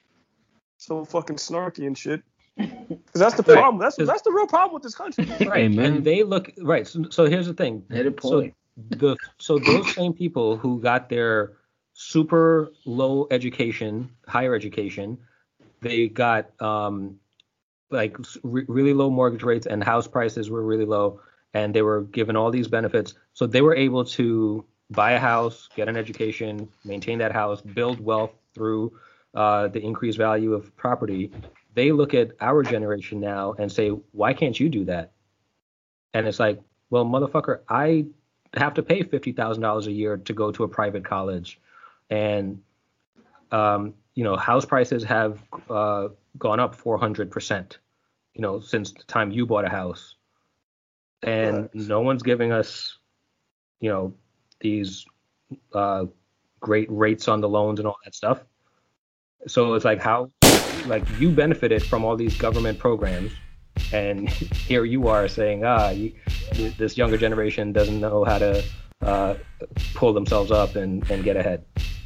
so fucking snarky and shit. Because that's the problem. That's that's the real problem with this country. Right, Amen. and they look right. So, so here's the thing. Hit a So point. the so those same people who got their super low education, higher education, they got um like re- really low mortgage rates and house prices were really low, and they were given all these benefits. So they were able to buy a house, get an education, maintain that house, build wealth through uh, the increased value of property. They look at our generation now and say, why can't you do that? And it's like, well, motherfucker, I have to pay fifty thousand dollars a year to go to a private college. And, um, you know, house prices have uh, gone up four hundred percent, you know, since the time you bought a house. And Right. no one's giving us, you know, these uh, great rates on the loans and all that stuff. So it's like how, like you benefited from all these government programs, and here you are saying, ah, you, this younger generation doesn't know how to uh, pull themselves up and, and get ahead.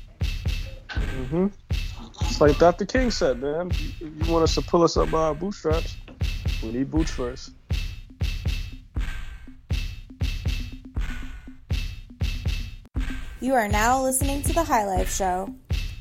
Mm-hmm. It's like Doctor King said, man. You, you want us to pull us up by our bootstraps? We need boots first. You are now listening to The High Life Show.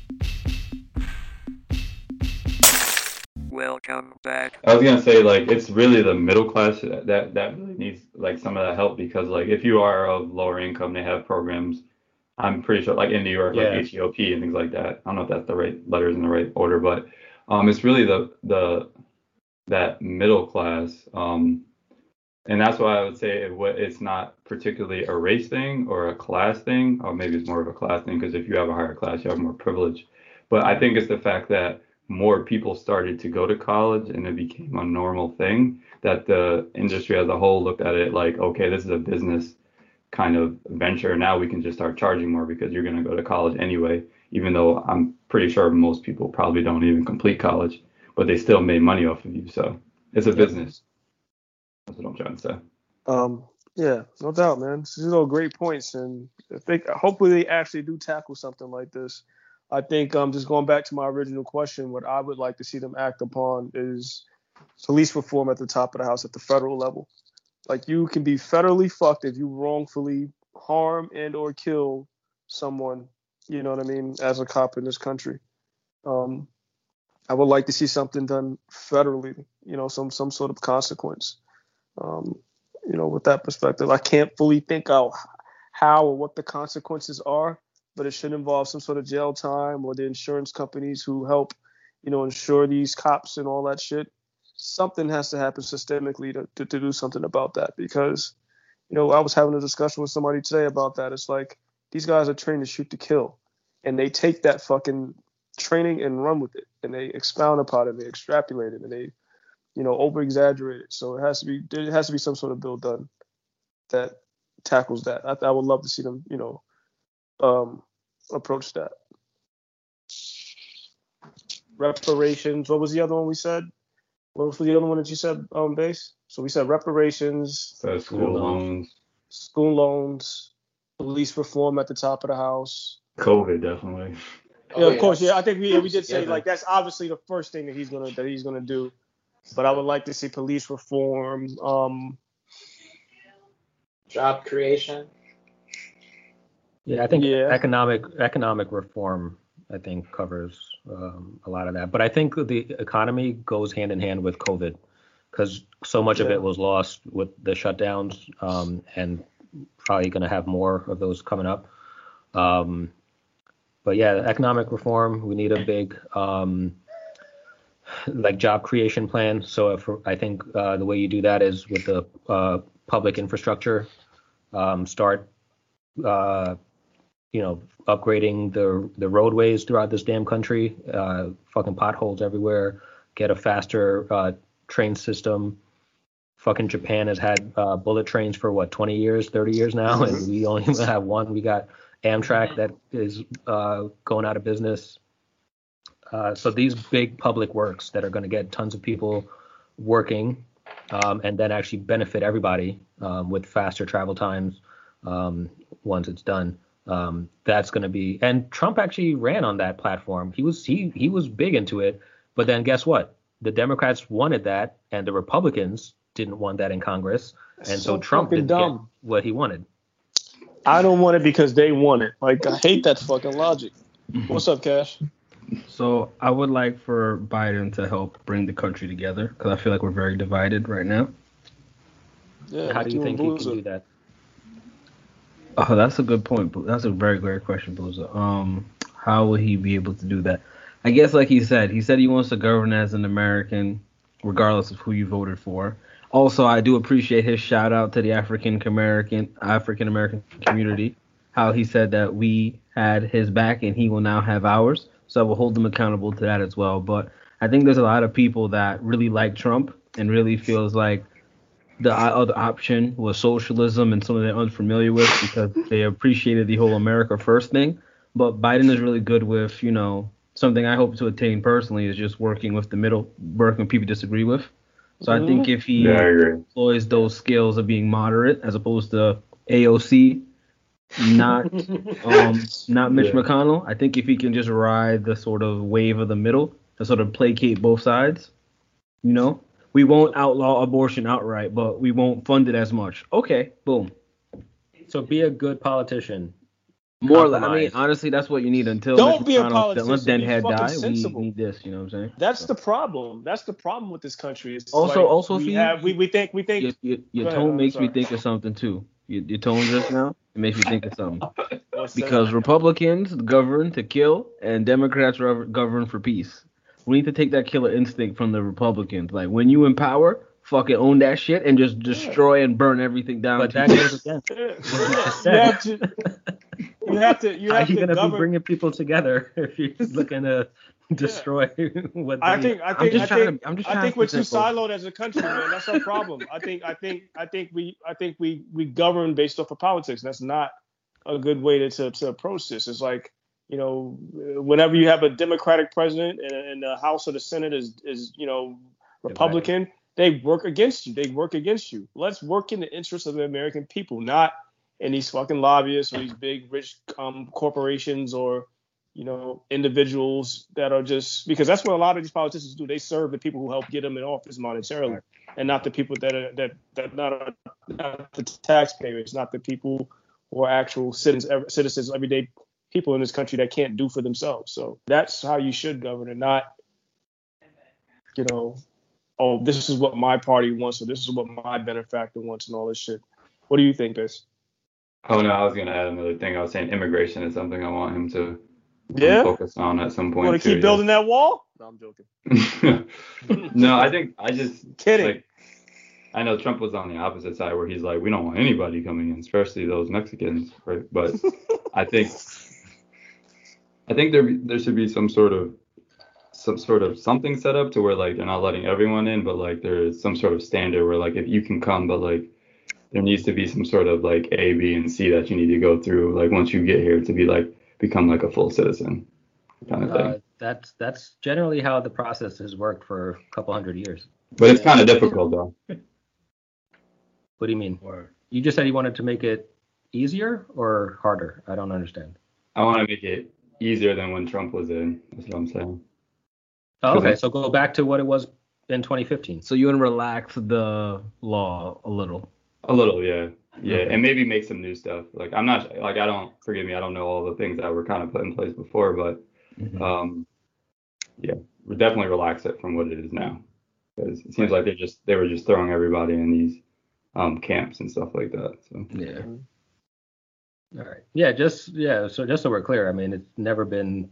Welcome back. I was gonna say like it's really the middle class that that really needs like some of that help because like if you are of lower income, they have programs. I'm pretty sure like in New York, Yeah. like H E O P and things like that. I don't know if that's the right letters in the right order, but Um, it's really the the that middle class. Um, and that's why I would say it, it's not particularly a race thing or a class thing, or maybe it's more of a class thing because if you have a higher class, you have more privilege. But I think it's the fact that more people started to go to college and it became a normal thing that the industry as a whole looked at it like, okay, this is a business kind of venture. Now we can just start charging more because you're going to go to college anyway, even though I'm pretty sure most people probably don't even complete college, but they still made money off of you. So it's a business. That's what I'm trying to say. Um, yeah, no doubt, man. These are all great points, and I think hopefully they actually do tackle something like this. I think um, just going back to my original question, what I would like to see them act upon is police reform at the top of the house at the federal level. Like, you can be federally fucked if you wrongfully harm and or kill someone, you know what I mean, as a cop in this country. Um, I would like to see something done federally, you know, some some sort of consequence. Um, you know, with that perspective, I can't fully think out how or what the consequences are, but it should involve some sort of jail time or the insurance companies who help, you know, insure these cops and all that shit. Something has to happen systemically to, to, to do something about that because, you know, I was having a discussion with somebody today about that. It's like these guys are trained to shoot to kill, and they take that fucking training and run with it, and they expound upon it, they extrapolate it, and they, you know, over exaggerate it. So it has to be there has to be some sort of bill done that tackles that. I, I would love to see them, you know, um, approach that. Reparations. What was the other one we said? What was the other one that you said, um, Base? So we said reparations, uh, school loans, school loans, police reform at the top of the house. COVID, definitely. Yeah, oh, of yeah. course. Yeah, I think we yeah, we did say yeah, like that's obviously the first thing that he's gonna that he's gonna do. But I would like to see police reform. Um, job creation. Yeah, I think yeah. economic economic reform, I think, covers um, a lot of that. But I think the economy goes hand in hand with COVID because so much yeah. of it was lost with the shutdowns um, and probably going to have more of those coming up. Um, but yeah, economic reform, we need a big um, like job creation plan. So if, I think uh, the way you do that is with the uh, public infrastructure, um, start uh, you know, upgrading the the roadways throughout this damn country, uh, fucking potholes everywhere, get a faster uh, train system. Fucking Japan has had uh, bullet trains for what, twenty years, thirty years now, and we only have one. We got Amtrak that is uh, going out of business. Uh, so these big public works that are going to get tons of people working um, and then actually benefit everybody um, with faster travel times um, once it's done. Um, that's going to be, and Trump actually ran on that platform. He was he he was big into it, but then guess what? The Democrats wanted that, and the Republicans didn't want that in Congress, and so, so Trump didn't dumb. get what he wanted. I don't want it because they want it. Like, I hate that fucking logic. What's up, Cash? So I would like for Biden to help bring the country together because I feel like we're very divided right now. Yeah, how do you think he can do that? Oh, that's a good point. That's a very great question, Booza. Um, how will he be able to do that? I guess, like he said, he said he wants to govern as an American, regardless of who you voted for. Also, I do appreciate his shout out to the African American African American community. How he said that we had his back and he will now have ours. So I will hold them accountable to that as well. But I think there's a lot of people that really like Trump and really feels like the other option was socialism and something they're unfamiliar with because they appreciated the whole America First thing. But Biden is really good with, you know, something I hope to attain personally is just working with the middle, working with people disagree with. So mm-hmm. I think if he yeah, employs those skills of being moderate as opposed to A O C, not um, not Mitch yeah. McConnell, I think if he can just ride the sort of wave of the middle to sort of placate both sides, you know. We won't outlaw abortion outright, but we won't fund it as much. Okay, boom. So be a good politician. More, like, I mean, honestly, that's what you need until don't be a politician. Unless Denhead die, we need this. You know what I'm saying? That's so. the problem. That's the problem with this country. It's also, like also, we, you, have, we we think we think your, your, your tone ahead, makes me think of something too. Your, your tone just now, it makes me think of something. Because Republicans govern to kill and Democrats govern for peace. We need to take that killer instinct from the Republicans. Like when you in power, fucking own that shit and just destroy and burn everything down. But to that you. goes against you have to. You have to. You How have you to gonna govern. be bringing people together if you're looking to destroy what I they- think. I I'm think. just I trying think. to. I'm just I trying think to we're be too simple. siloed as a country, man. That's our problem. I think. I think. I think we. I think we. We govern based off of politics. And that's not a good way to, to to approach this. It's like, you know, whenever you have a Democratic president and, and the House or the Senate is is you know Republican, they work against you. They work against you. Let's work in the interest of the American people, not in these fucking lobbyists or these big rich um, corporations or, you know, individuals that are just, because that's what a lot of these politicians do. They serve the people who help get them in office monetarily, and not the people that are that that not, are, not the taxpayers, not the people who are actual citizens, citizens, everyday people in this country that can't do for themselves. So that's how you should govern, and not, you know, oh, this is what my party wants, or this is what my benefactor wants, and all this shit. What do you think, Biss? Oh no, I was gonna add another thing. I was saying immigration is something I want him to um, Yeah? focus on at some You point want to too. keep building that wall? No, I'm joking. yeah. No, I think I just Kidding. like I know Trump was on the opposite side where he's like, we don't want anybody coming in, especially those Mexicans, right? But I think I think there there should be some sort of some sort of something set up to where like they're not letting everyone in, but like there's some sort of standard where like if you can come, but like there needs to be some sort of like A, B, and C that you need to go through like once you get here to be like become like a full citizen kind of thing. Uh, that's that's generally how the process has worked for a couple hundred years. But it's kind of difficult though. What do you mean? You just said you wanted to make it easier or harder? I don't understand. I want to make it easier than when Trump was in. That's what I'm saying. Oh, okay, so go back to what it was in twenty fifteen. So you want to relax the law a little. A little, yeah. Yeah, Okay. and maybe make some new stuff. Like I'm not like I don't forgive me, I don't know all the things that were kind of put in place before, but Mhm. um yeah, we definitely relax it from what it is now. Because it seems like they just they were just throwing everybody in these um camps and stuff like that. So Yeah. All right. Yeah, just yeah. So just so we're clear, I mean, it's never been,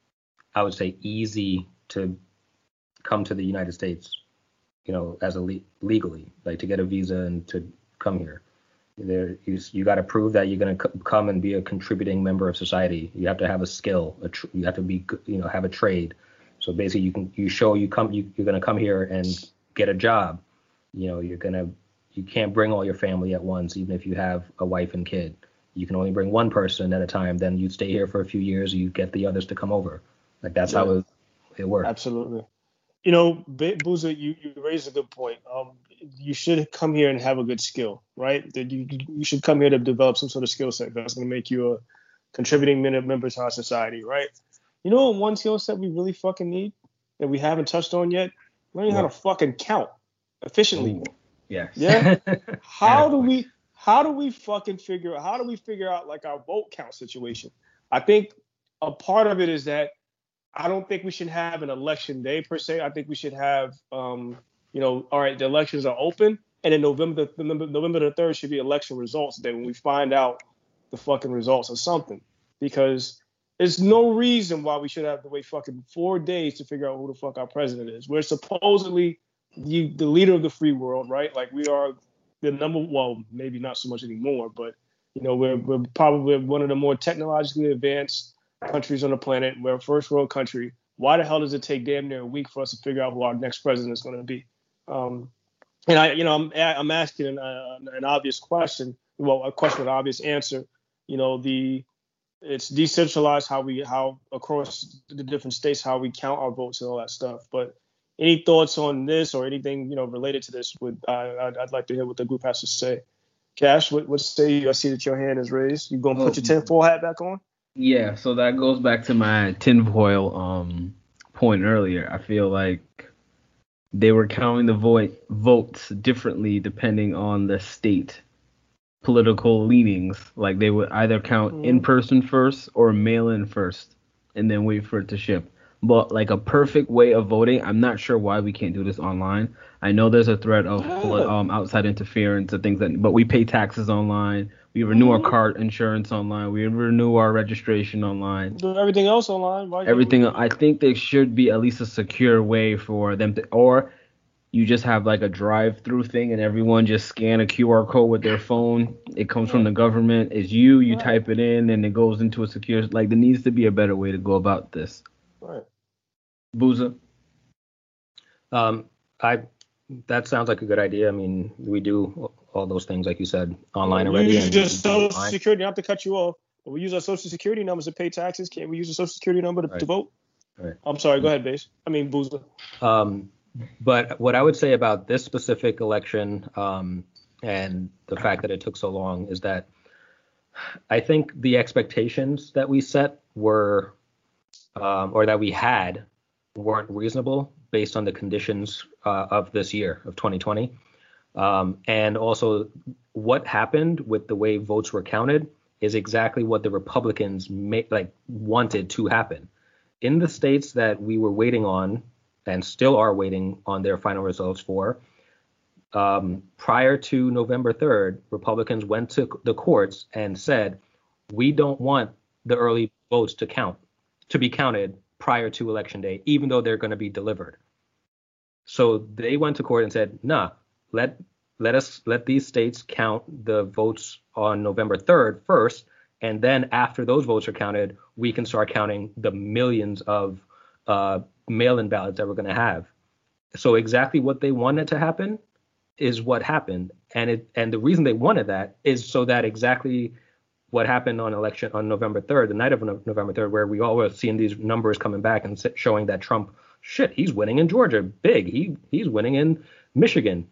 I would say, easy to come to the United States, you know, as a le- legally, like to get a visa and to come here. There, you you got to prove that you're gonna c- come and be a contributing member of society. You have to have a skill. A tr- you have to be, good- you know, have a trade. So basically, you can you show you come you, you're gonna come here and get a job. You know, you're gonna you can't bring all your family at once, even if you have a wife and kid. You can only bring one person at a time. Then you stay here for a few years. You get the others to come over. Like that's how Yeah. it, it works. Absolutely. You know, B- Booza, you, you raised a good point. Um, you should come here and have a good skill, right? That you you should come here to develop some sort of skill set that's going to make you a contributing men- member to our society, right? You know what one skill set we really fucking need that we haven't touched on yet? Learning how to fucking count efficiently. Yes. Yeah. How do we how do we fucking figure out how do we figure out like our vote count situation? I think a part of it is that I don't think we should have an election day per se. I think we should have um, you know, all right, the elections are open, and then November the November, November the third should be election results day when we find out the fucking results or something. Because there's no reason why we should have to wait fucking four days to figure out who the fuck our president is. We're supposedly the, the leader of the free world, right? Like we are the number, well, maybe not so much anymore, but you know, we're we're probably one of the more technologically advanced countries on the planet. We're a first world country. Why the hell does it take damn near a week for us to figure out who our next president is going to be? Um, and I, you know, I'm I'm asking an, uh, an obvious question, well, a question with an obvious answer. You know, the it's decentralized how we how across the different states how we count our votes and all that stuff. But any thoughts on this or anything you know related to this? Would I, I'd, I'd like to hear what the group has to say. Cash, what what say you? I see that your hand is raised. You gonna put your tinfoil hat back on? Yeah, so that goes back to my tinfoil um point earlier. I feel like they were counting the vote votes differently depending on the state political leanings. Like they would either count Mhm. in person first or mail in first, and then wait for it to ship. but like a perfect way of voting. I'm not sure why we can't do this online. I know there's a threat of um, outside interference and things that, but we pay taxes online. We renew our car insurance online. We renew our registration online. Do everything else online. Why Everything. I think there should be at least a secure way for them to, or you just have like a drive-through thing and everyone just scan a Q R code with their phone. It comes from the government. It's you. You Right. type it in and it goes into a secure. Like there needs to be a better way to go about this. Right. Booza. Um, I that sounds like a good idea. I mean, we do all those things like you said online We already. use and your we do social online. security. Not to cut you off, but we use our social security numbers to pay taxes. Can't we use a social security number to, Right. to vote? Right. I'm sorry. Go ahead, Base. I mean, Boozer. Um, but what I would say about this specific election um, and the fact that it took so long is that I think the expectations that we set were, um, or that we had, weren't reasonable based on the conditions uh, of this year of twenty twenty. Um, and also what happened with the way votes were counted is exactly what the Republicans ma- like wanted to happen. In the states that we were waiting on and still are waiting on their final results for, um, prior to November third, Republicans went to the courts and said, we don't want the early votes to count, to be counted prior to election day, even though they're going to be delivered. So they went to court and said, nah, let let us let these states count the votes on November third first, and then after those votes are counted, we can start counting the millions of uh, mail-in ballots that we're going to have. So exactly what they wanted to happen is what happened, and it and the reason they wanted that is so that exactly what happened on election on November third, the night of No- November third, where we all were seeing these numbers coming back and s- showing that Trump, shit, he's winning in Georgia, big, he he's winning in Michigan.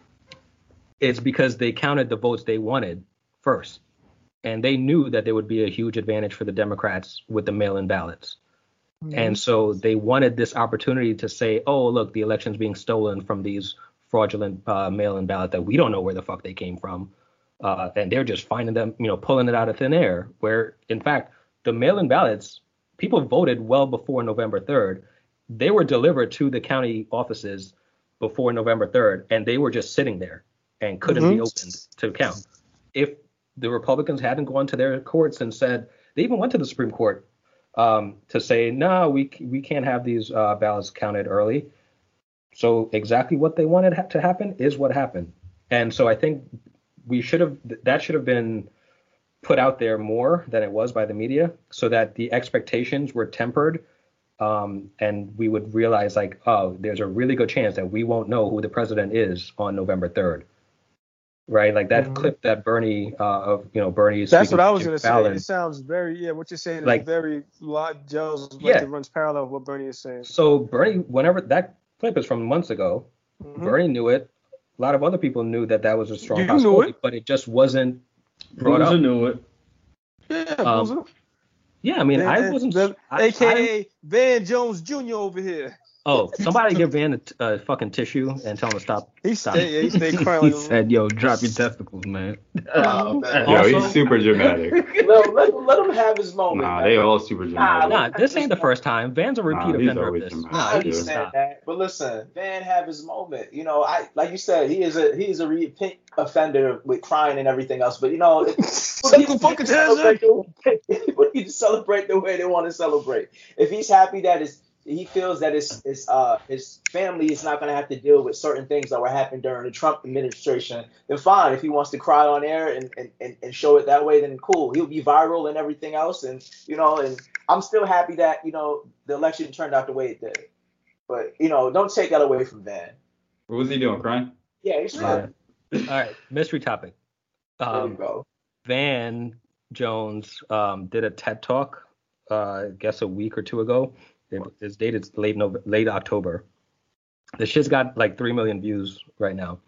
It's because they counted the votes they wanted first, and they knew that there would be a huge advantage for the Democrats with the mail-in ballots. And so they wanted this opportunity to say, oh, look, the election's being stolen from these fraudulent uh, mail-in ballots that we don't know where the fuck they came from. Uh, and they're just finding them, you know, pulling it out of thin air, where, in fact, the mail-in ballots, people voted well before November third. They were delivered to the county offices before November third, and they were just sitting there and couldn't Mhm. be opened to count. If the Republicans hadn't gone to their courts and said, they even went to the Supreme Court um, to say, no, we we can't have these uh, ballots counted early. So exactly what they wanted ha- to happen is what happened. And so I think we should have, that should have been put out there more than it was by the media, so that the expectations were tempered, um, and we would realize like, oh, there's a really good chance that we won't know who the president is on November third. Right, like that Mhm. clip that Bernie uh, of you know Bernie. That's speaking what I to was Jimmy gonna say. Fallon. It sounds very yeah. What you're saying is Like- very lot gels. Like Yeah. it runs parallel with what Bernie is saying. So Bernie, whenever that clip is from months ago, Mhm. Bernie knew it. A lot of other people knew that that was a strong You knew possibility, it. but it just wasn't brought Booza up. knew it. Yeah, Um, Boozer. Yeah, I mean, I Van- wasn't. Van- I, I, A K A Van Jones Junior over here. oh, somebody give Van a, t- a fucking tissue and tell him to stop. He stop. stay, yeah, he stay crying. He like a- said, yo, drop your testicles, man. Oh, man. Yo, Also- he's super dramatic. let, let, him- let him have his moment. Nah, man. they all super dramatic. Nah, this ain't the first time. Van's a repeat Nah, he's offender of always this. dramatic. Nah, I he needs to understand stop. that, but listen, Van have his moment. You know, I like you said, he is a he is a repeat offender with crying and everything else. But you know, it- Sucker fucking celebrate the way- people need to celebrate the way they want to celebrate. If he's happy that his he feels that his his uh his family is not going to have to deal with certain things that were happening during the Trump administration, then fine. If he wants to cry on air and and, and, and show it that way, then cool. He'll be viral and everything else. And you know, and I'm still happy that you know the election turned out the way it did. But you know, don't take that away from Van. What was he doing, crying? Yeah, he's right. All right, mystery topic. There you Um, go. Van Jones um, did a TED talk, uh, I guess a week or two ago. It, it's dated late November, late October. The shit's got like three million views right now,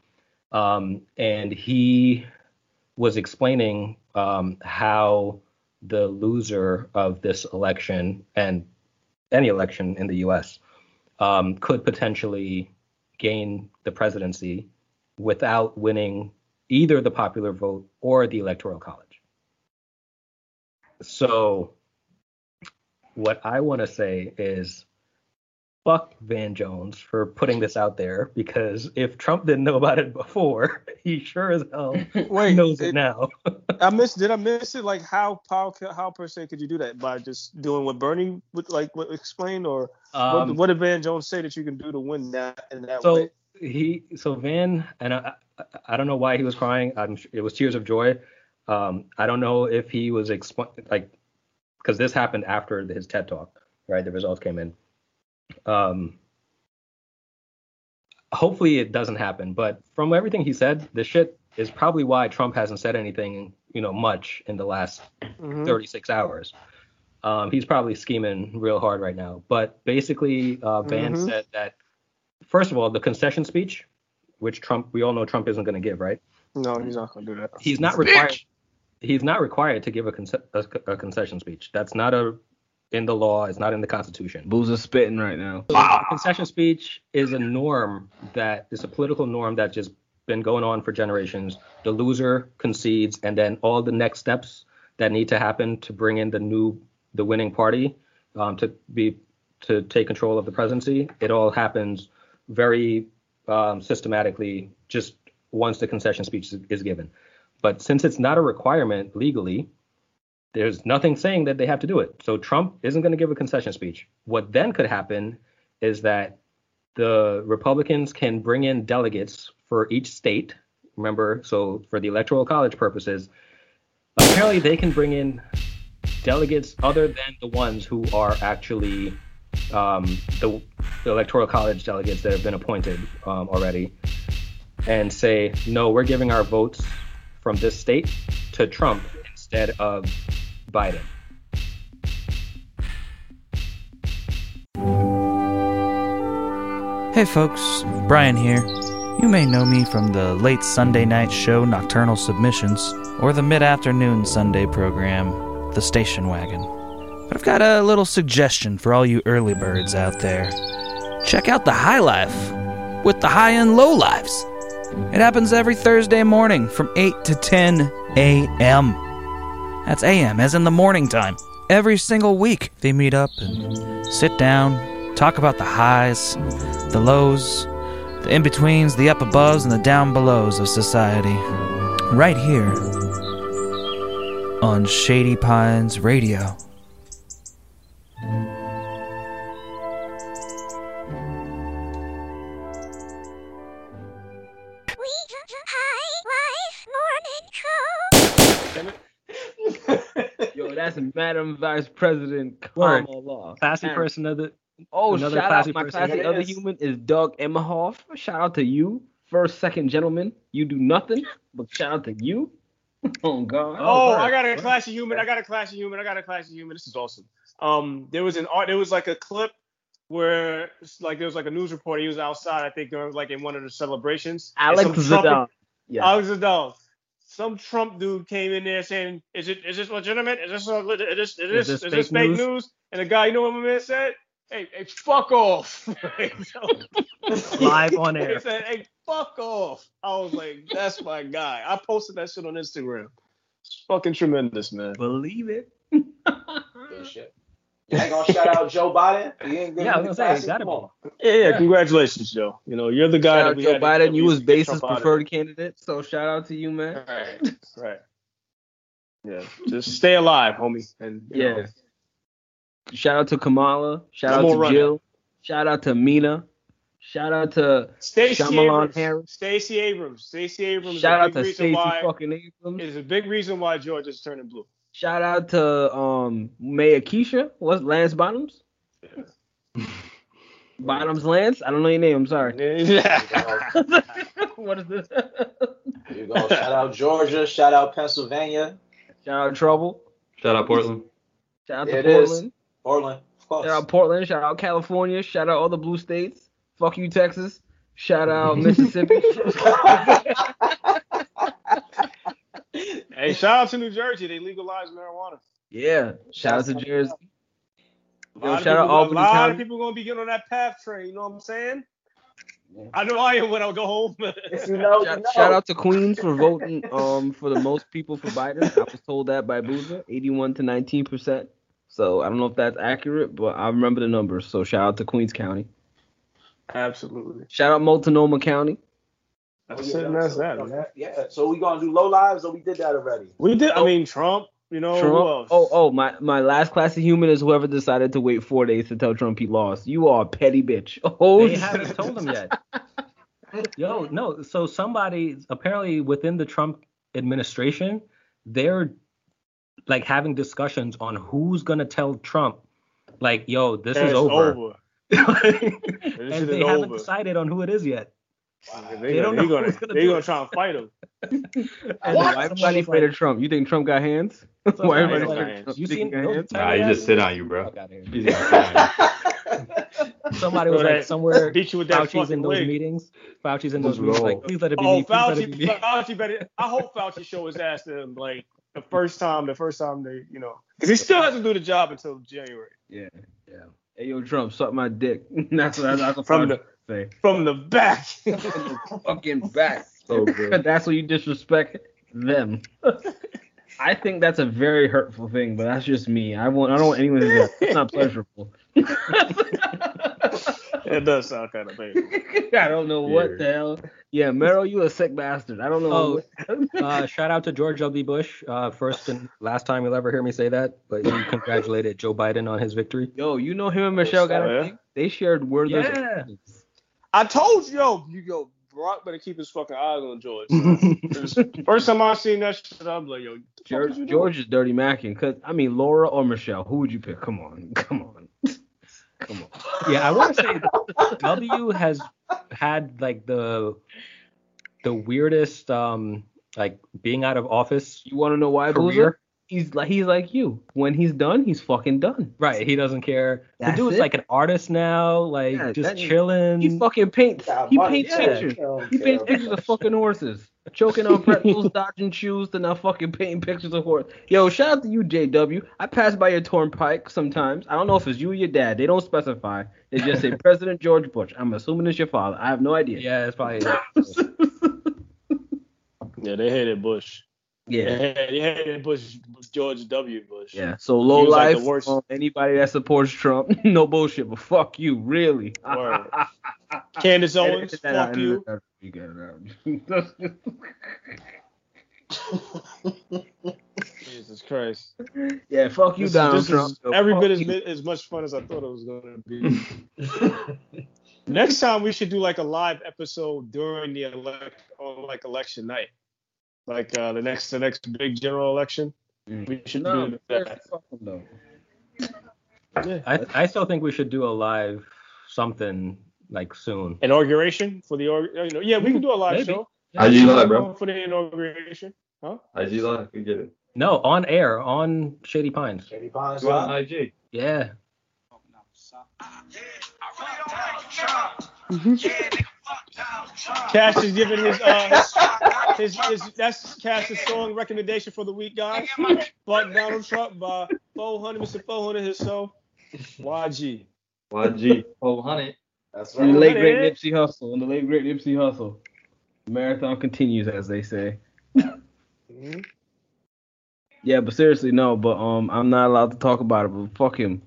um, and he was explaining um, how the loser of this election and any election in the U S um, could potentially gain the presidency without winning either the popular vote or the electoral college. So what I want to say is fuck Van Jones for putting this out there, because if Trump didn't know about it before, he sure as hell Wait, knows it, it now. I missed. Did I miss it? Like how how how per se could you do that by just doing what Bernie would like what explained, or Um, what, what did Van Jones say that you can do to win that in that so way? he, so Van, and I, I, I don't know why he was crying. I'm sure it was tears of joy. Um, I don't know if he was explain like, because this happened after his TED talk, right? The results came in. Um, hopefully it doesn't happen, but from everything he said, this shit is probably why Trump hasn't said anything, you know, much in the last Mm-hmm. thirty-six hours. Um, he's probably scheming real hard right now. But basically, uh, Van Mhm. said that, first of all, the concession speech, which Trump, we all know Trump isn't going to give, right? No, he's not gonna do that. He's not required. He's not required to give a, conce- a, a concession speech. That's not a in the law. It's not in the Constitution. Boozer spitting right now. So the concession speech is a norm that is a political norm that's just been going on for generations. The loser concedes, and then all the next steps that need to happen to bring in the new, the winning party, um, to be to take control of the presidency. It all happens very um, systematically, just once the concession speech is, is given. But since it's not a requirement legally, there's nothing saying that they have to do it. So Trump isn't going to give a concession speech. What then could happen is that the Republicans can bring in delegates for each state. Remember, so for the Electoral College purposes, apparently they can bring in delegates other than the ones who are actually um, the, the Electoral College delegates that have been appointed um, already, and say, no, we're giving our votes from this state to Trump instead of Biden. Hey folks, Brian here. You may know me from the late Sunday night show Nocturnal Submissions, or the mid-afternoon Sunday program, The Station Wagon. But I've got a little suggestion for all you early birds out there. Check out The High Life with the high and low lives. It happens every Thursday morning from eight to ten a.m. That's a m as in the morning time. Every single week they meet up and sit down, talk about the highs, the lows, the in-betweens, the up-above, and the down-belows of society. Right here on Shady Pines Radio. Yo, that's Madam Vice President Word. Kamala. Classy person of the Oh, another shout classy out my person. classy It other is. human is Doug Emmerhoff. Shout out to you, first, second gentleman. You do nothing, but shout out to you. Oh God. Oh, word. I got a classy human. I got a classy human. I got a classy human. This is awesome. Um, there was an art. There was like a clip where, like, there was like a news reporter. He was outside. I think, during, like, in one of the celebrations. And Alex some Trump- Zadal. Yeah. Alex Zadal. Some Trump dude came in there saying, "Is it is this legitimate? Is this a, is this is this, this is this fake fake news?" news?" And the guy, you know what my man said? Hey, hey, fuck off. Live on air. He said, "Hey, fuck off." I was like, "That's my guy." I posted that shit on Instagram. It's fucking tremendous, man. Believe it. Good shit. You ain't gonna shout out Joe Biden? He ain't Yeah, I was gonna say, classic? gotta Come on. Yeah, yeah, congratulations, Joe. You know, you're the guy Shout that out we Joe had. Biden. that You we was used to get basis Trump out of. preferred candidate, so shout out to you, man. Right, right. Yeah, just stay alive, homie. And you Yeah. know, Shout out to Kamala. Shout No out more to running. Jill. Shout out to Mina. Shout out to Stacey Shyamalan Abrams. Harris. Stacey Abrams. Stacey Abrams. Shout is a out big to reason Stacey why, fucking Abrams. Is a big reason why Georgia's turning blue. Shout out to um Mayor Keisha. What's Lance Bottoms? Bottoms Lance? I don't know your name. I'm sorry. Yeah. What is this? Here you go. Shout out Georgia. Shout out Pennsylvania. Shout out Trouble. Shout out Portland. Shout out It to is. Portland. Portland, of course. Shout out Portland. Shout out California. Shout out all the blue states. Fuck you, Texas. Shout out Mississippi. Hey, shout out to New Jersey. They legalized marijuana. Yeah. Shout out to Jersey. A lot, Yo, of, shout out people, a Albany lot County. of people gonna be getting on that path train. You know what I'm saying? I know I am when I go home. If you know, you Shout, know. shout out to Queens for voting um for the most people for Biden. I was told that by Boozer, eighty-one to nineteen percent. So I don't know if that's accurate, but I remember the numbers. So shout out to Queens County. Absolutely. Shout out Multnomah County. That's Oh, yeah, it, and no, that's so, that, no, man. Yeah. So we gonna do low lives, or we did that already? We did. I mean, Trump. You know, Trump. who else? Oh, oh, my, my last class of human is whoever decided to wait four days to tell Trump he lost. You are a petty bitch. Oh, They haven't told him yet. Yo, no. So somebody apparently within the Trump administration, they're like having discussions on who's gonna tell Trump, like, yo, this Yeah, is it's over. over. And shit they is haven't over. decided on who it is yet. They, They gonna, don't they know gonna, who's gonna they do gonna it. try and fight him. And why then everybody someone was afraid like- of Trump? You think Trump got hands? Why someone was everybody like, afraid of Trump? you Think he seen got those hands? Nah, he just sit on you, bro. Fuck outta here. He's gonna sit on you. Somebody was Bro, like that- somewhere beat you with that Fauci's in fucking those wig. meetings. Fauci's in those Let's meetings roll. like, please let it be Oh, me. Please let it Fauci, be me. Fauci better. I hope Fauci show his ass to him like the first time. The first time they, you know, because he still has to do the job until January. Yeah, yeah. Hey, yo, Trump, suck my dick. That's what that's what From Fauci the say. from the back. Fucking back. So good. That's what you disrespect them. I think that's a very hurtful thing, but that's just me. I want. I don't want anyone to do that. It's not pleasurable. It does sound kind of painful. I don't know what Weird. the hell. Yeah, Meryl, you a sick bastard. I don't know. Oh, what- uh, shout out to George W. Bush. Uh, first and last time you'll ever hear me say that, but he congratulated Joe Biden on his victory. Yo, you know him and Michelle got Oh, a yeah? thing? They shared words. of- Yeah. I told you, yo, you yo, Brock better keep his fucking eyes on George. man. 'Cause First time I seen that shit, I'm like, yo, what the fuck George, is you doing? George is dirty macking. Cause I mean, Laura or Michelle, who would you pick? Come on, come on, come on. Yeah, I want to say W has had like the the weirdest um like being out of office. You want to know why, Career? Boozer? He's like he's like you. When he's done, he's fucking done. Right, he doesn't care. The That's dude's it. like an artist now, like Yeah, just that- chilling. He fucking paints. Got He money, paints yeah. pictures. Don't He care. paints pictures of fucking horses. Choking on pretzels, dodging shoes, to now fucking painting pictures of horses. Yo, shout out to you, J W. I pass by your turnpike sometimes. I don't know if it's you or your dad. They don't specify. They just say President George Bush. I'm assuming it's your father. I have no idea. Yeah, it's probably. Yeah, they hated Bush. They Yeah. hated, they hated Bush, George W. Bush. Yeah. So low He was like life. the worst. um, anybody that supports Trump, no bullshit. But fuck you, really. Word. Candace Owens, Edit that out, fuck you. edit that out. You get it out. Jesus Christ. Yeah, fuck you, This, Donald this Trump. is Yo, every fuck bit as, you. mi- as much fun as I thought it was going to be. Next time we should do like a live episode during the elect on like election night, like uh, the next the next big general election. We should No, do seriously, that. fuck them though. Yeah. I I still think we should do a live something like soon. Inauguration for the org- you know yeah we can do a live Maybe. show. I G live, bro. For the inauguration, huh? I G live, we get it. No, on air on Shady Pines. Shady Pines Go on Live. I G. Yeah. Cash is giving his uh his, his, his that's Cash's song recommendation for the week, guys. Fuck Donald Trump by four hundred, Mister four hundred himself. Y G. Y G. Oh, honey. That's And the right. late great Honey. Nipsey Hussle. And the late great Nipsey Hussle. The marathon continues, as they say. Mhm. Yeah, but seriously, no. But um, I'm not allowed to talk about it. But fuck him.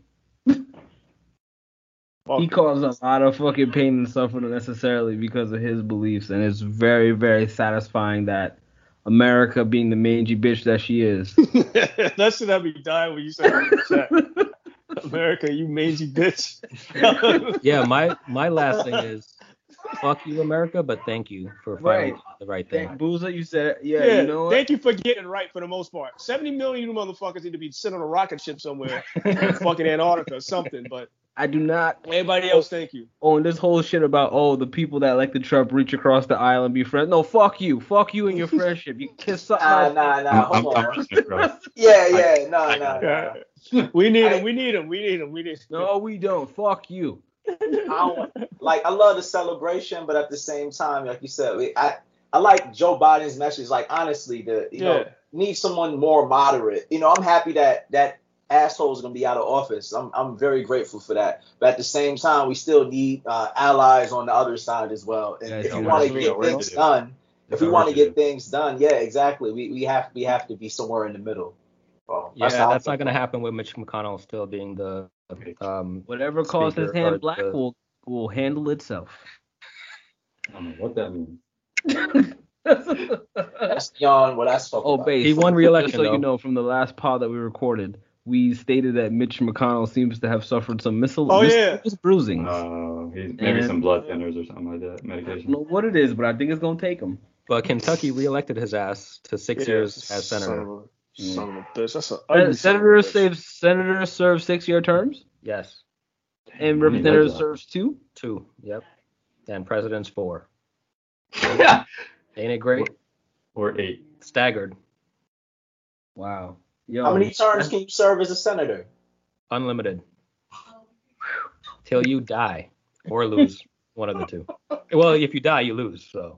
Fuck He him. caused a lot of fucking pain and suffering unnecessarily because of his beliefs, and it's very, very satisfying that America, being the mangy bitch that she is, That should have me dying when you said that in the chat. America, you mangy bitch. Yeah, my my last thing is fuck you, America, but thank you for finally Right. doing the right thank thing. Boozer, you said, yeah, Yeah, you know what? thank you for getting right for the most part. seventy million of you motherfuckers need to be sitting on a rocket ship somewhere in fucking Antarctica or something, but I do not everybody else, thank you. own this whole shit about, oh, the people that like the Trump reach across the aisle and be friends. No, fuck you. Fuck you and your friendship. You kiss up Nah, my nah, nah. I'm, Hold I'm, on. I'm it, bro. Yeah, yeah. No, I no, got no. Yeah. We need him. We need him. We need him. We need him. No, we don't. Fuck you. I don't, like I love the celebration, but at the same time, like you said, we, I I like Joe Biden's message. Like honestly, the you know Yeah. need someone more moderate. You know, I'm happy that that asshole is gonna be out of office. I'm I'm very grateful for that. But at the same time, we still need uh, allies on the other side as well. And Yeah, if yeah, we we're want to absolutely get work things to do. done, if we Got want work to to get things done, yeah, exactly. We we have we have to be somewhere in the middle. So, Yeah, how I that's feel. not gonna happen with Mitch McConnell still being the um Whatever caused his Speaker or hand the- black will will handle itself. I don't know what that means. That's beyond what I spoke Oh, about. base. He won re-election, Just so though. you know, from the last pod that we recorded, we stated that Mitch McConnell seems to have suffered some miscel- Oh, yeah. miscellaneous bruising. I Uh, he's maybe And- some blood thinners or something like that. Medication. don't know what it is, but I think it's gonna take him. But Kentucky reelected his ass to six Yeah, years son as senator. of a- Son of a bitch. That's a Uh, ugly son of a senators bitch. serve senators serve six year terms, Yes, and Damn, representatives that. serves two. two. Yep. And president's four. Yeah. Ain't it great? Or eight. Staggered. Wow. Yo, How many terms can you serve as a senator? Unlimited. Till you die or lose. One of the two. Well, if you die, you lose. So.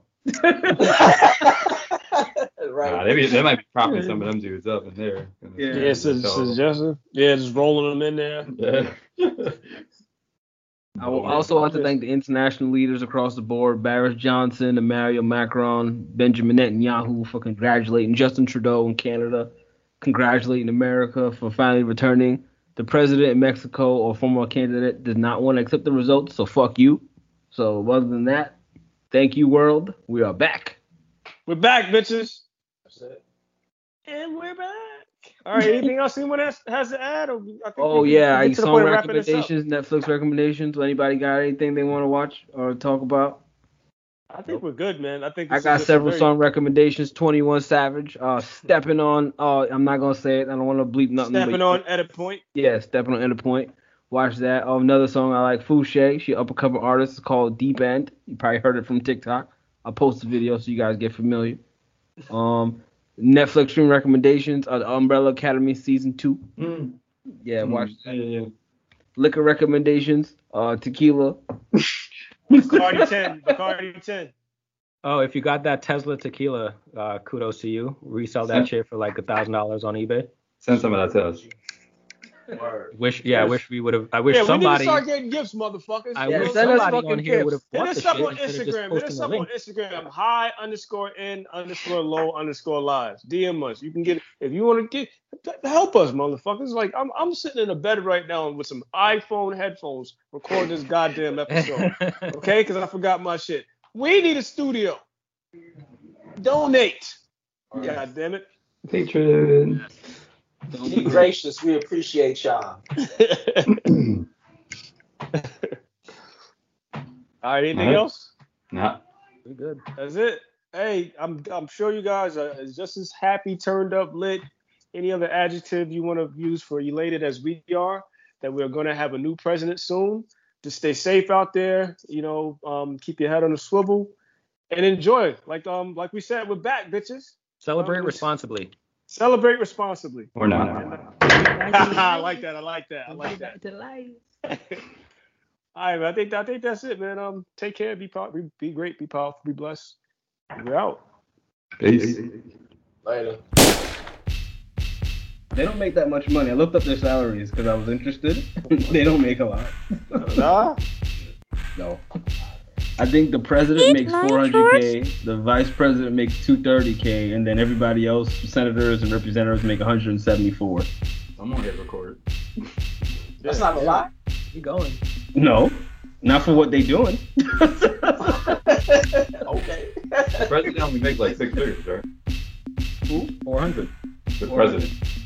Right. Nah, they, be, they might be propping some of them dudes up in there. Yeah. Yeah, it's a suggestion. Yeah, just rolling them in there. Yeah. I would also like to thank the international leaders across the board, Boris Johnson, Emmanuel Macron, Benjamin Netanyahu for congratulating Justin Trudeau in Canada, congratulating America for finally returning. The president in Mexico or former candidate did not want to accept the results, so fuck you. So other than that, thank you, world. We are back. We're back, bitches. That's it. And we're back. All right. Anything else anyone has, has to add? Or I think Oh we can- yeah, we I get to the song point of wrapping this up. recommendations, Netflix recommendations. Anybody got anything they want to watch or talk about? I think we're good, man. I think I this is got just a several very- song recommendations. twenty-one Savage, uh, stepping on. Uh, I'm not gonna say it. I don't want to bleep nothing. Stepping but- on edit point. Yeah, stepping on End Point. Watch that. Um, another song I like, Fouché. She upper cover artist. It's called Deep End. You probably heard it from TikTok. I'll post the video so you guys get familiar. Um, Netflix stream recommendations. Uh, the Umbrella Academy season two. Mm. Yeah, watch. Yeah, yeah, yeah. Liquor recommendations. Uh, tequila. Bacardi ten. Bacardi ten. Oh, if you got that Tesla tequila, uh, kudos to you. Resell that shit for like a thousand dollars on eBay. Send some of that to us. Word. Wish, yeah, I wish we would have. I wish Yeah, we need to somebody. start getting gifts, motherfuckers. I Yeah, wish send us somebody fucking on here gifts. would have Hit bought the us shit up on instead of just Instagram. Hit posting us the up link. on Instagram. High underscore in underscore low underscore lives. D M us. You can get if you want to get help us, motherfuckers. Like I'm I'm sitting in a bed right now with some iPhone headphones recording this goddamn episode. Okay, because I forgot my shit. We need a studio. Donate. God damn it. Patron. Be gracious. We appreciate y'all. All right. Anything All right. else? Nah. We're good. That's it. Hey, I'm I'm sure you guys are just as happy, turned up, lit. Any other adjective you want to use for elated as we are, that we're going to have a new president soon. Just stay safe out there. You know, um, keep your head on a swivel and enjoy. Like um, like we said, we're back, bitches. Celebrate Um, responsibly. Celebrate responsibly. Or not. I like that. I like that. I like that. All right, man. I think I think that's it, man. Um, take care. Be pow- be, be great. Be powerful. Be blessed. We're out. Peace. Later. They don't make that much money. I looked up their salaries because I was interested. They don't make a lot. Nah. No. I think the president makes four hundred K, the vice president makes two hundred thirty K, and then everybody else, senators and representatives, make one hundred seventy-four. I'm gonna get recorded. That's not a lie. Keep going. No, not for what they doing. Okay. The president only makes like six figures, right? four hundred. The president.